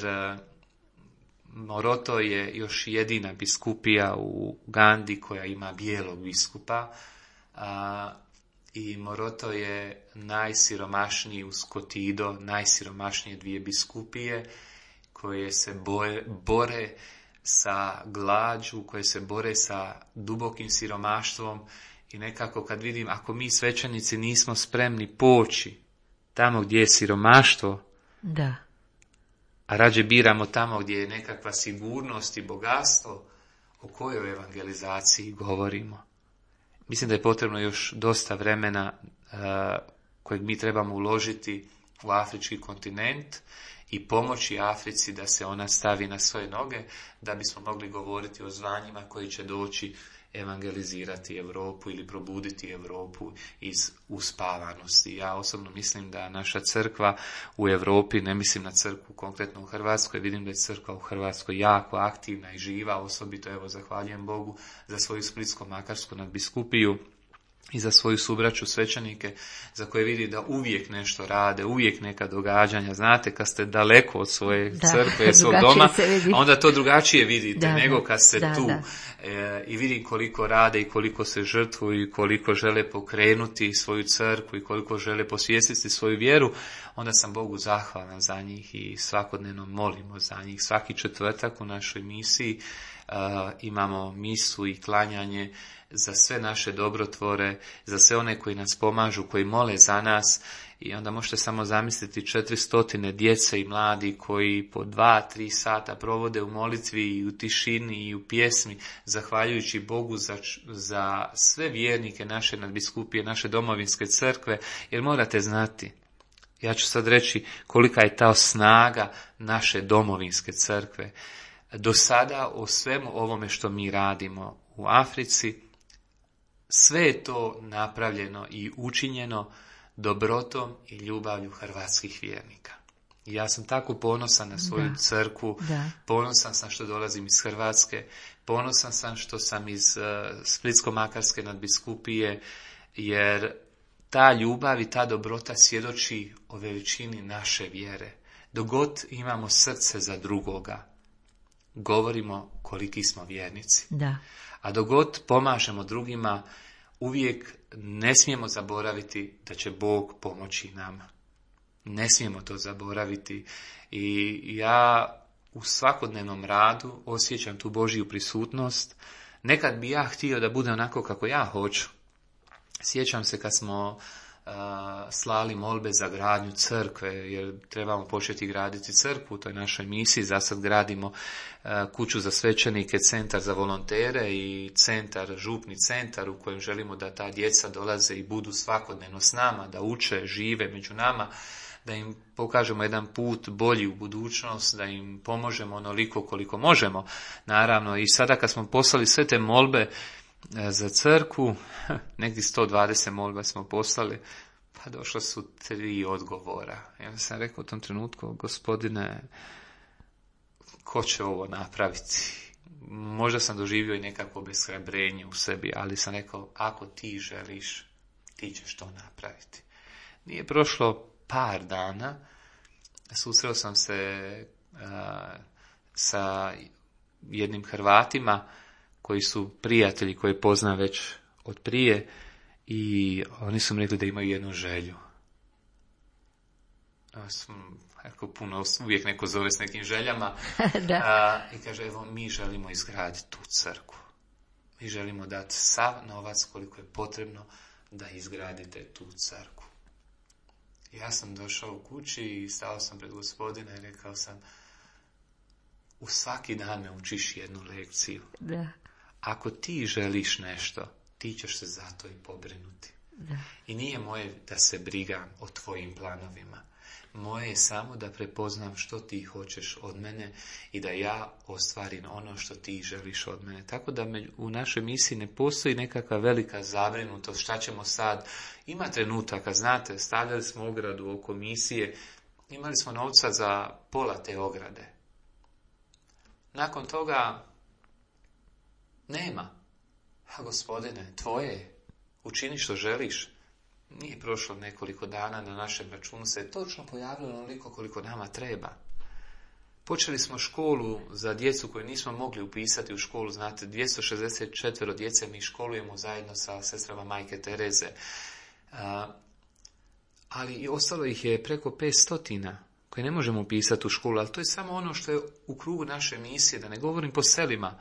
Moroto je još jedina biskupija u Ugandi koja ima bijelog biskupa, a i Moroto je najsiromašniji uz Kotido, najsiromašnije dvije biskupije koje se boje, bore sa glađu, koje se bore sa dubokim siromaštvom i nekako kad vidim, ako mi svećenici nismo spremni poći tamo gdje je siromaštvo, Da. a rađe biramo tamo gdje je nekakva sigurnost i bogatstvo, o kojoj evangelizaciji govorimo? Mislim da je potrebno još dosta vremena uh, kojeg mi trebamo uložiti u afrički kontinent i pomoći Africi da se ona stavi na svoje noge, da bismo mogli govoriti o zvanjima koji će doći evangelizirati Europu ili probuditi Europu iz uspavanosti. Ja osobno mislim da naša crkva u Europi, ne mislim na crkvu konkretno u Hrvatskoj, vidim da je crkva u Hrvatskoj jako aktivna i živa, osobito evo zahvaljujem Bogu za svoju Splitsko-makarsku nadbiskupiju i za svoju subraću svećenike, za koje vidi da uvijek nešto rade, uvijek neka događanja. Znate, kad ste daleko od svoje Da, crkve, svog drugačije doma, se vidi. onda to drugačije vidite Da, nego da, kad ste da, tu. da. E, I vidim koliko rade i koliko se žrtvuju i koliko žele pokrenuti svoju crkvu i koliko žele posvijestiti svoju vjeru, onda sam Bogu zahvalan za njih i svakodnevno molimo za njih. Svaki četvrtak u našoj misiji uh, imamo misu i klanjanje za sve naše dobrotvore, za sve one koji nas pomažu, koji mole za nas. I onda možete samo zamisliti četiristotine djece i mladi koji po dva, tri sata provode u molitvi i u tišini i u pjesmi, zahvaljujući Bogu za, za sve vjernike naše nadbiskupije, naše domovinske crkve, jer morate znati, ja ću sad reći kolika je ta snaga naše domovinske crkve. Do sada o svemu ovome što mi radimo u Africi, sve je to napravljeno i učinjeno dobrotom i ljubavlju hrvatskih vjernika. I ja sam tako ponosan na svoju Da. crkvu, Da. ponosan sam što dolazim iz Hrvatske, ponosan sam što sam iz uh, Splitsko-makarske nadbiskupije, jer ta ljubav i ta dobrota svjedoči o veličini naše vjere. Dok god imamo srce za drugoga, govorimo koliki smo vjernici. Da. A dok god pomažemo drugima, uvijek ne smijemo zaboraviti da će Bog pomoći nama. Ne smijemo to zaboraviti. I ja u svakodnevnom radu osjećam tu Božju prisutnost. Nekad bi ja htio da bude onako kako ja hoću. Sjećam se kad smo uh, slali molbe za gradnju crkve, jer trebamo početi graditi crkvu u toj našoj misiji. Za sad gradimo uh, kuću za svećenike, centar za volontere i centar, župni centar u kojem želimo da ta djeca dolaze i budu svakodnevno s nama, da uče, žive među nama, da im pokažemo jedan put bolji u budućnost, da im pomožemo onoliko koliko možemo. Naravno, i sada kad smo poslali sve te molbe, za crkvu, negdje sto dvadeset molba smo poslali, pa došla su tri odgovora. Ja sam rekao u tom trenutku, Gospodine, ko će ovo napraviti? Možda sam doživio i nekako obeshrabrenje u sebi, ali sam rekao, ako ti želiš, ti ćeš to napraviti. Nije prošlo par dana, susreo sam se a, sa jednim Hrvatima koji su prijatelji koje poznam već od prije i oni su mi rekli da imaju jednu želju. Ja sam rekao, puno, uvijek neko zove s nekim željama. Da. A, i kaže, evo, mi želimo izgraditi tu crkvu. Mi želimo dati sav novac koliko je potrebno da izgradite tu crkvu. Ja sam došao u kući i stao sam pred Gospodina i rekao sam, u svaki dan me učiš jednu lekciju. Da. Ako ti želiš nešto, ti ćeš se za to i pobrinuti. Da. I nije moje da se brigam o tvojim planovima. Moje je samo da prepoznam što ti hoćeš od mene i da ja ostvarim ono što ti želiš od mene. Tako da u našoj misiji ne postoji nekakva velika zabrinutost, šta ćemo sad. Ima trenutaka, znate, stavljali smo ogradu oko misije, imali smo novca za pola te ograde. Nakon toga nema. A Gospodine, tvoje, učini što želiš. Nije prošlo nekoliko dana, na našem računu se je točno pojavilo onoliko koliko nama treba. Počeli smo školu za djecu koju nismo mogli upisati u školu, znate, dvjesto šezdeset četiri djece mi školujemo zajedno sa sestrama Majke Tereze. A, ali i ostalo ih je preko petsto koje ne možemo upisati u školu, ali to je samo ono što je u krugu naše misije, da ne govorim po selima.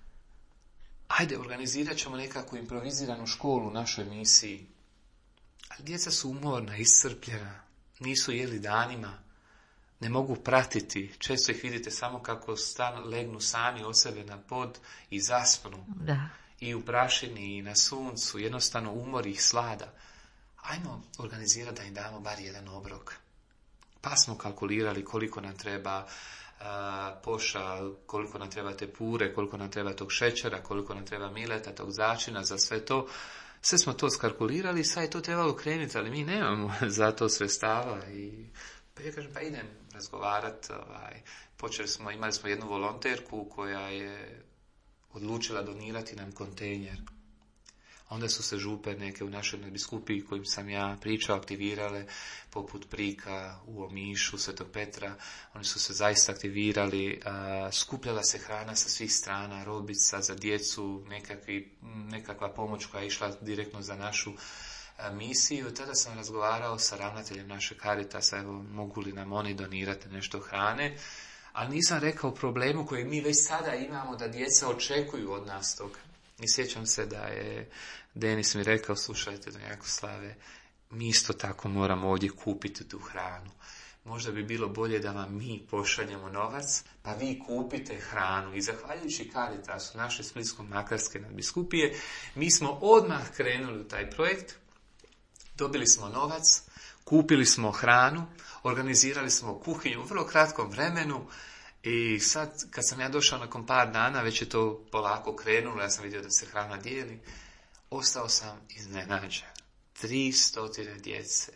Ajde, organizirat ćemo nekakvu improviziranu školu u našoj misiji. Ali djeca su umorna, iscrpljena, nisu jeli danima, ne mogu pratiti. Često ih vidite samo kako stan, legnu sami od sebe na pod i zaspnu. Da. I u prašini i na suncu, jednostavno umor ih slada. Ajmo organizirati da im damo bar jedan obrok. Pa smo kalkulirali koliko nam treba a, poša, koliko nam treba te pure, koliko nam treba tog šećera, koliko nam treba mileta, tog začina, za sve to. Sve smo to skalkulirali i sad je to trebalo krenuti, ali mi nemamo za to sredstava. I pa ja kažem, pa idem razgovarati. Ovaj. Počeli smo, imali smo jednu volonterku koja je odlučila donirati nam kontejner. Onda su se župe neke u našoj nadbiskupiji kojim sam ja pričao aktivirale, poput Prika u Omišu, Svetog Petra. Oni su se zaista aktivirali, a, skupljala se hrana sa svih strana, robica za djecu, nekakvi, nekakva pomoć koja je išla direktno za našu a, misiju. Tada sam razgovarao sa ravnateljem naše Caritasa, evo, mogu li nam oni donirati nešto hrane. Ali nisam rekao problemu koji mi već sada imamo, da djeca očekuju od nas toga. I sjećam se da je Denis mi rekao, slušajte, do Jakoslave, mi isto tako moramo ovdje kupiti tu hranu. Možda bi bilo bolje da vam mi pošaljemo novac, pa vi kupite hranu. I zahvaljujući Caritasu naše Splitsko-makarske nadbiskupije, mi smo odmah krenuli u taj projekt, dobili smo novac, kupili smo hranu, organizirali smo kuhinju u vrlo kratkom vremenu. I sad, kad sam ja došao nakon par dana, već je to polako krenulo, ja sam vidio da se hrana dijeli, ostao sam iznenađen. Tri stotine djece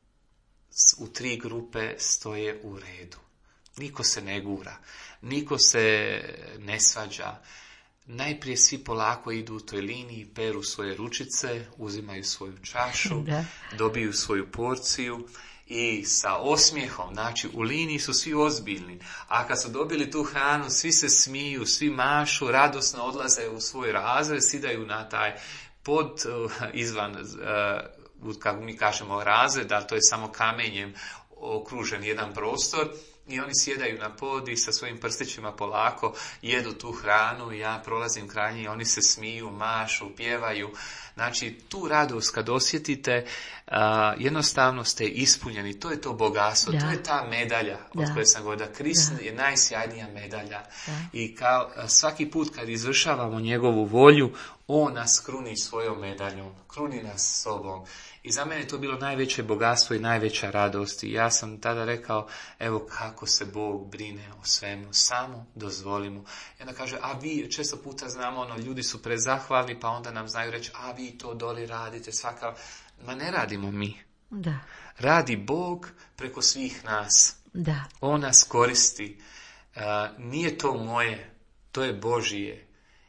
u tri grupe stoje u redu. Niko se ne gura, niko se ne svađa. Najprije svi polako idu u toj liniji, peru svoje ručice, uzimaju svoju čašu, da. Dobiju svoju porciju. I sa osmijehom, znači u liniji su svi ozbiljni, a kad su dobili tu hranu, svi se smiju, svi mašu, radosno odlaze u svoj razred, sidaju na taj pod uh, izvan, uh, kako mi kažemo razred, ali to je samo kamenjem okružen jedan prostor, i oni sjedaju na pod i sa svojim prstićima polako jedu tu hranu i ja prolazim kraj njih i oni se smiju, mašu, pjevaju. Znači, tu radost kad osjetite, uh, jednostavno ste ispunjeni. To je to bogatstvo, da. To je ta medalja od da. Koje sam govorio. Krist da. Je najsjajnija medalja. Da. I kao svaki put kad izvršavamo njegovu volju, On nas kruni svojom medaljom, kruni nas sobom. I za mene je to bilo najveće bogatstvo i najveća radost. I ja sam tada rekao, evo kako se Bog brine o svemu, samo dozvolimo. I onda kaže, a vi, često puta znamo, ono, ljudi su prezahvalni, pa onda nam znaju reći, a vi to doli radite, svaka... Ma ne radimo mi. Da. Radi Bog preko svih nas. Da. On nas koristi. Uh, nije to moje, to je Božije.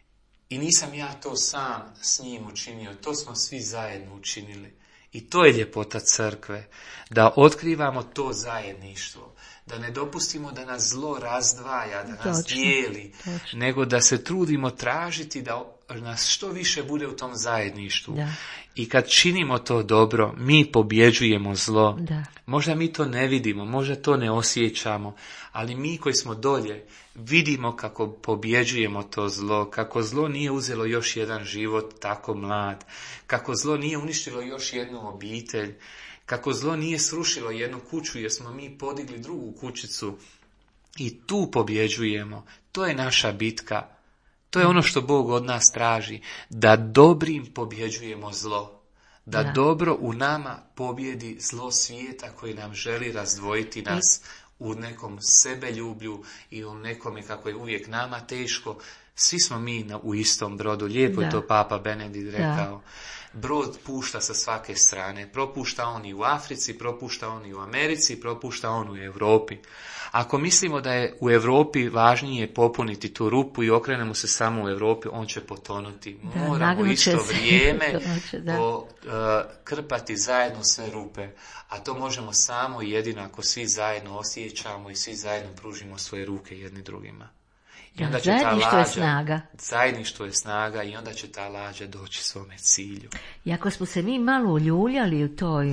I nisam ja to sam s njim učinio, to smo svi zajedno učinili. I to je ljepota crkve, da otkrivamo to zajedništvo, da ne dopustimo da nas zlo razdvaja, da nas Točno. dijeli, Točno. nego da se trudimo tražiti da nas što više bude u tom zajedništvu. Da. I kad činimo to dobro, mi pobjeđujemo zlo. Da. Možda mi to ne vidimo, možda to ne osjećamo, ali mi koji smo dolje vidimo kako pobjeđujemo to zlo, kako zlo nije uzelo još jedan život tako mlad, kako zlo nije uništilo još jednu obitelj, kako zlo nije srušilo jednu kuću jer smo mi podigli drugu kućicu i tu pobjeđujemo. To je naša bitka. To je ono što Bog od nas traži, da dobrim pobjeđujemo zlo, da, Da. dobro u nama pobjedi zlo svijeta koji nam želi razdvojiti nas u nekom sebeljublju i u nekome kako je uvijek nama teško. Svi smo mi na, u istom brodu, lijepo Da. je to Papa Benedikt Da. rekao. Brod pušta sa svake strane, propušta on i u Africi, propušta on i u Americi, propušta on u Europi. Ako mislimo da je u Europi važnije popuniti tu rupu i okrenemo se samo u Europi, on će potonuti. Da, Moramo nagnut će isto se. vrijeme Potonut će, da. po, uh, krpati zajedno sve rupe, a to možemo samo i jedino ako svi zajedno osjećamo i svi zajedno pružimo svoje ruke jedni drugima. I Da, onda će ta zajedništvo je lađa- snaga. Zajedništvo je snaga i onda će ta lađa doći svome cilju. I ako smo se mi malo uljuljali u toj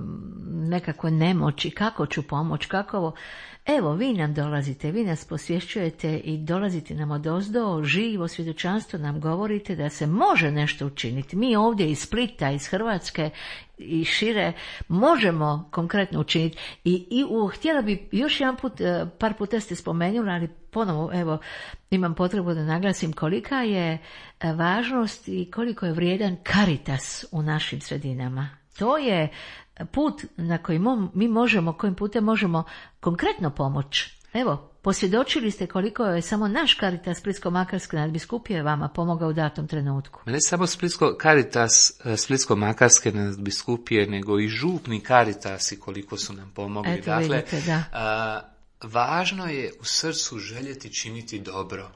mm, nekakvoj nemoći, kako ću pomoć, kako ovo, evo vi nam dolazite, vi nas posvješćujete i dolazite nam odozdo, živo svjedočanstvo nam govorite da se može nešto učiniti. Mi ovdje iz Splita, iz Hrvatske i šire možemo konkretno učiniti. I, i u, htjela bi još jedan put, eh, par puta ste spomenuli, ali ponovo evo imam potrebu da naglasim kolika je eh, važnost i koliko je vrijedan Caritas u našim sredinama. To je put na koji mo- mi možemo, kojim putem možemo konkretno pomoći. Evo, posvjedočili ste koliko je samo naš Caritas Splitsko-Makarske nadbiskupije vama pomogao u datom trenutku. Ne samo Splitsko, Caritas eh, Splitsko-Makarske nadbiskupije, nego i župni Caritasi koliko su nam pomogli. Eto, dakle, vidite, da. a, važno je u srcu željeti činiti dobro.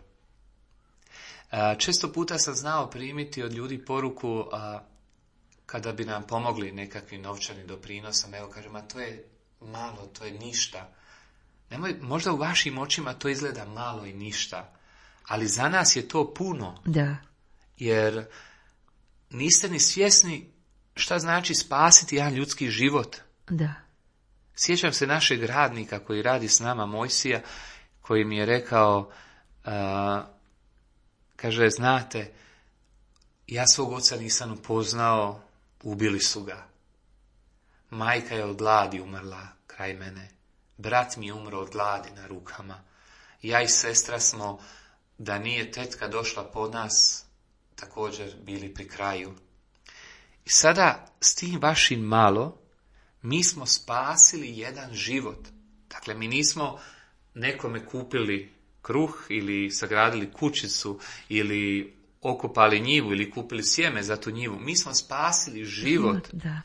A, često puta sam znao primiti od ljudi poruku a, kada bi nam pomogli nekakvim novčanim doprinosom, evo kažem, a to je malo, to je ništa. Nemoj, možda u vašim očima to izgleda malo i ništa, ali za nas je to puno, Da, jer niste ni svjesni šta znači spasiti jedan ljudski život. da, Sjećam se našeg radnika koji radi s nama, Mojsija, koji mi je rekao, a, kaže, znate, ja svog oca nisam upoznao, ubili su ga. Majka je od gladi umrla kraj mene. Brat mi je umro od gladi na rukama. Ja i sestra smo, da nije tetka došla po nas, također bili pri kraju. I sada s tim vašim malo, mi smo spasili jedan život. Dakle, mi nismo nekome kupili kruh ili sagradili kućicu ili okopali njivu ili kupili sjeme za tu njivu. Mi smo spasili život. da,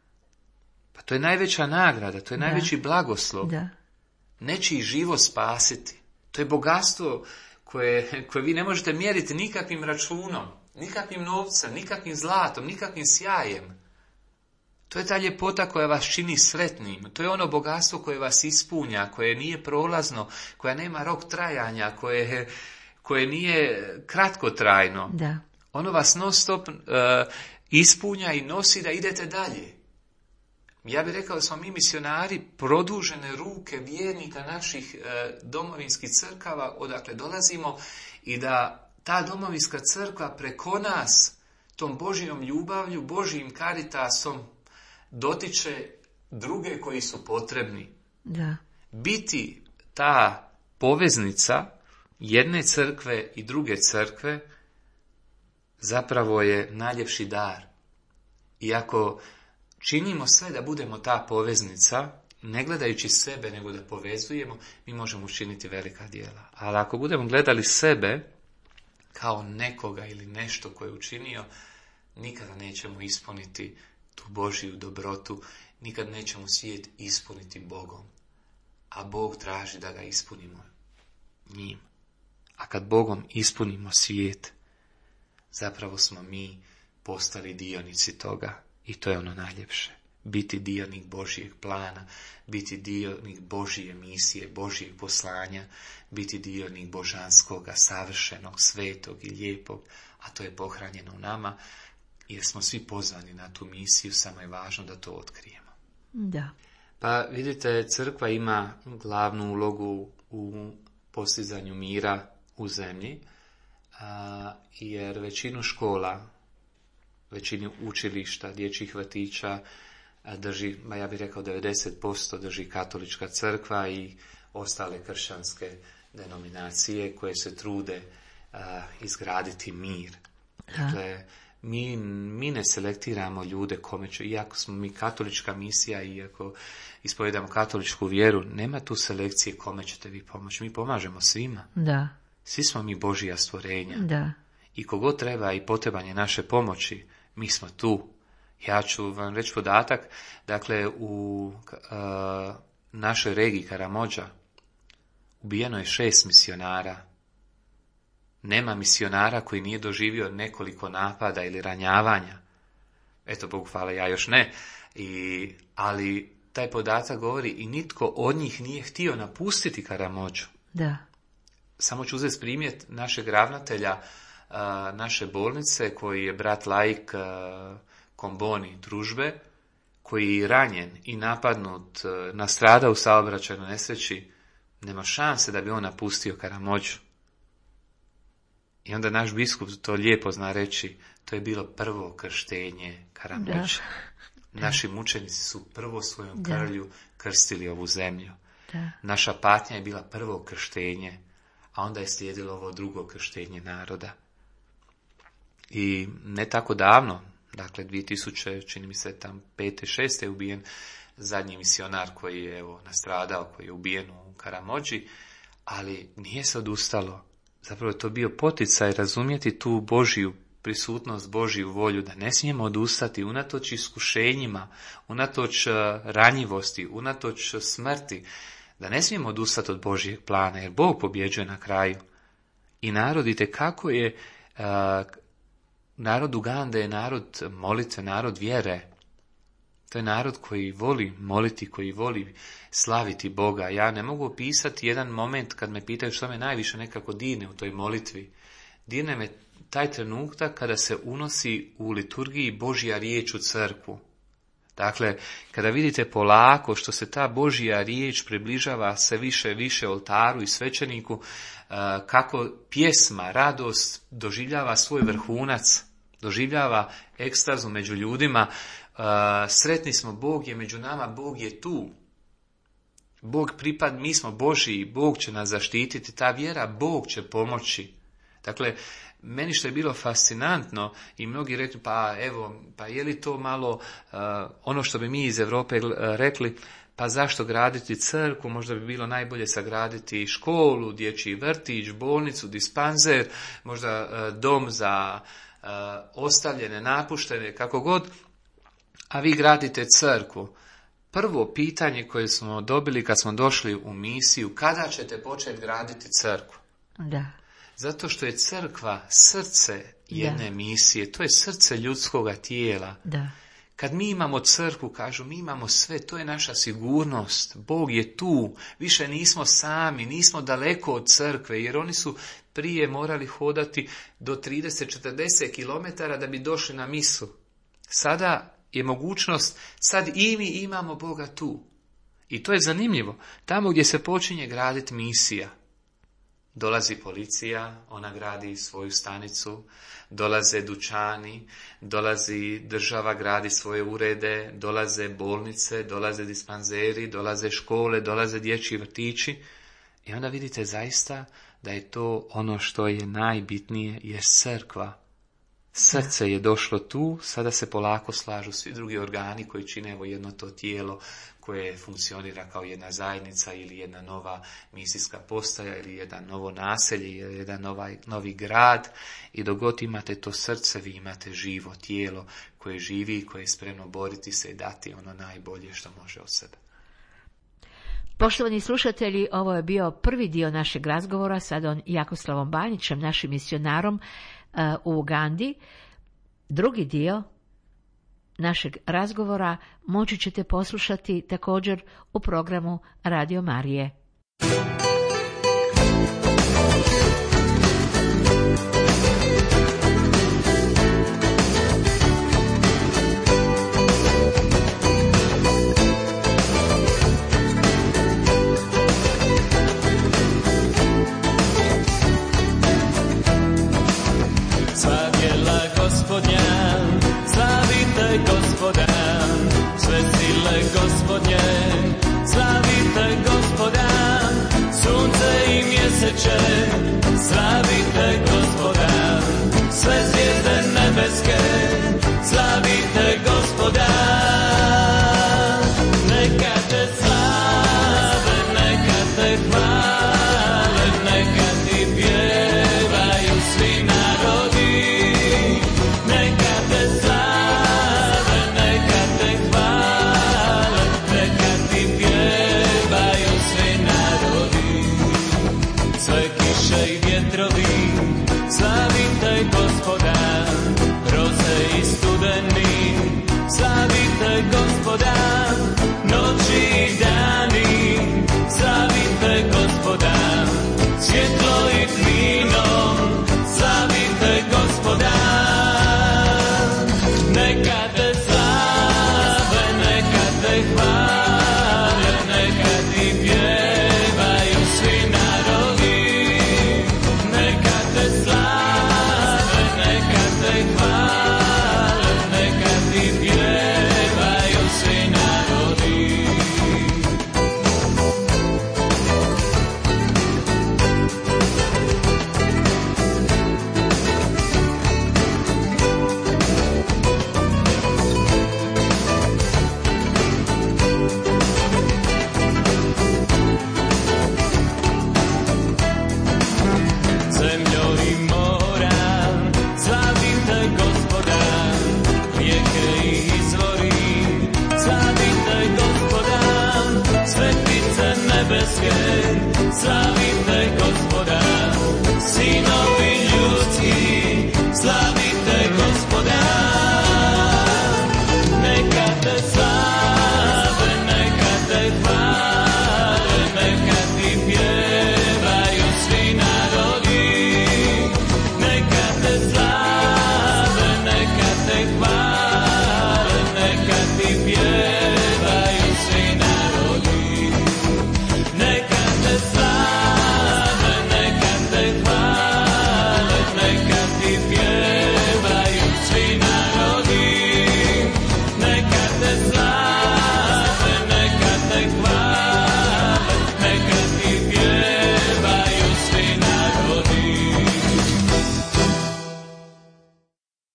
Pa to je najveća nagrada, to je Da. najveći blagoslov. da, Nečiji život spasiti. To je bogatstvo koje, koje vi ne možete mjeriti nikakvim računom, nikakvim novcem, nikakvim zlatom, nikakvim sjajem. To je ta ljepota koja vas čini sretnim. To je ono bogatstvo koje vas ispunja, koje nije prolazno, koja nema rok trajanja, koje, koje nije kratkotrajno. da, Ono vas non stop uh, ispunja i nosi da idete dalje. Ja bih rekao da smo mi misionari produžene ruke vjernika naših uh, domovinskih crkava odakle dolazimo i da ta domovinska crkva preko nas tom Božjom ljubavlju, Božjim karitasom dotiče druge koji su potrebni. da, Biti ta poveznica jedne crkve i druge crkve zapravo je najljepši dar. I ako činimo sve da budemo ta poveznica, ne gledajući sebe, nego da povezujemo, mi možemo učiniti velika djela. Ali ako budemo gledali sebe kao nekoga ili nešto koje je učinio, nikada nećemo ispuniti tu Božju dobrotu, nikad nećemo svijet ispuniti Bogom. A Bog traži da ga ispunimo njim. A kad Bogom ispunimo svijet, zapravo smo mi postali dionici toga. I to je ono najljepše. Biti dionik Božjeg plana, biti dionik Božje misije, Božjeg poslanja, biti dionik božanskoga, savršenog, svetog i lijepog, a to je pohranjeno u nama, jer smo svi pozvani na tu misiju, samo je važno da to otkrijemo. Da. Pa vidite, crkva ima glavnu ulogu u postizanju mira u zemlji, a, jer većinu škola, većinu učilišta, dječjih vrtića drži, ma ja bih rekao devedeset posto drži katolička crkva i ostale kršćanske denominacije koje se trude a, izgraditi mir. Dakle, mi, mi ne selektiramo ljude kome će, iako smo mi katolička misija, iako ispovedamo katoličku vjeru, nema tu selekcije kome ćete vi pomoći. Mi pomažemo svima. Da. Svi smo mi Božja stvorenja. Da. I kogod treba i potreban je naše pomoći, mi smo tu. Ja ću vam reći podatak, dakle u uh, našoj regiji Karamođa ubijeno je šest misionara. Nema misionara koji nije doživio nekoliko napada ili ranjavanja. Eto, Bogu hvala, ja još ne. I, ali taj podatak govori i nitko od njih nije htio napustiti Karamođu. Da. Samo ću uzeti primjer našeg ravnatelja naše bolnice, koji je brat laik Komboni Družbe, koji je ranjen i napadnut, nastradao u saobraćajnoj nesreći, nema šanse da bi on napustio Karamođu. I onda naš biskup to lijepo zna reći, to je bilo prvo krštenje Karamođe. Naši mučenici su prvo svojom da. krvlju krstili ovu zemlju. Da. Naša patnja je bila prvo krštenje, a onda je slijedilo ovo drugo krštenje naroda. I ne tako davno, dakle dvije tisuće, čini mi se tam pete, šeste je ubijen zadnji misionar koji je evo nastradao, koji je ubijen u Karamođi, ali nije se odustalo. Zapravo je to bio poticaj razumjeti tu Božju prisutnost, Božju volju, da ne smijemo odustati unatoč iskušenjima, unatoč ranjivosti, unatoč smrti, da ne smijemo odustati od Božjeg plana, jer Bog pobjeđuje na kraju. I narod itekako je, uh, narod Ugande je narod molitve, narod vjere. To je narod koji voli moliti, koji voli slaviti Boga. Ja ne mogu opisati jedan moment kad me pitaju što me najviše nekako dirne u toj molitvi. Dirne me taj trenutak kada se unosi u liturgiji Božja riječ u crkvu. Dakle, kada vidite polako što se ta Božja riječ približava sve više više oltaru i svećeniku, kako pjesma, radost doživljava svoj vrhunac, doživljava ekstazu među ljudima, sretni smo, Bog je među nama, Bog je tu. Bog pripad, mi smo Božji, Bog će nas zaštititi, ta vjera, Bog će pomoći. Dakle, meni što je bilo fascinantno i mnogi rekli, pa evo, pa je li to malo uh, ono što bi mi iz Europe rekli, pa zašto graditi crkvu, možda bi bilo najbolje sagraditi školu, dječji vrtić, bolnicu, dispanzer, možda uh, dom za uh, ostavljene, napuštene, kako god, a vi gradite crkvu. Prvo pitanje koje smo dobili kad smo došli u misiju, kada ćete početi graditi crkvu? Da. Zato što je crkva srce jedne da. misije, to je srce ljudskoga tijela. Da. Kad mi imamo crkvu, kažu, mi imamo sve, to je naša sigurnost, Bog je tu, više nismo sami, nismo daleko od crkve, jer oni su prije morali hodati do trideset do četrdeset kilometara da bi došli na misu. Sada je mogućnost, sad i mi imamo Boga tu. I to je zanimljivo, tamo gdje se počinje graditi misija. Dolazi policija, ona gradi svoju stanicu, dolaze dućani, dolazi država, gradi svoje urede, dolaze bolnice, dolaze dispanzeri, dolaze škole, dolaze dječji vrtići. I onda vidite zaista da je to ono što je najbitnije, je crkva. Srce je došlo tu, sada se polako slažu svi drugi organi koji čine evo jedno to tijelo koje funkcionira kao jedna zajednica ili jedna nova misijska postaja ili jedan novo naselje ili jedan novaj, novi grad. I dok god imate to srce, vi imate živo tijelo koje živi i koje je spremno boriti se i dati ono najbolje što može od sebe. Poštovani slušatelji, ovo je bio prvi dio našeg razgovora sa don Jakoslavom Banjićem, našim misionarom uh, u Ugandi. Drugi dio našeg razgovora moći ćete poslušati također u programu Radio Marije.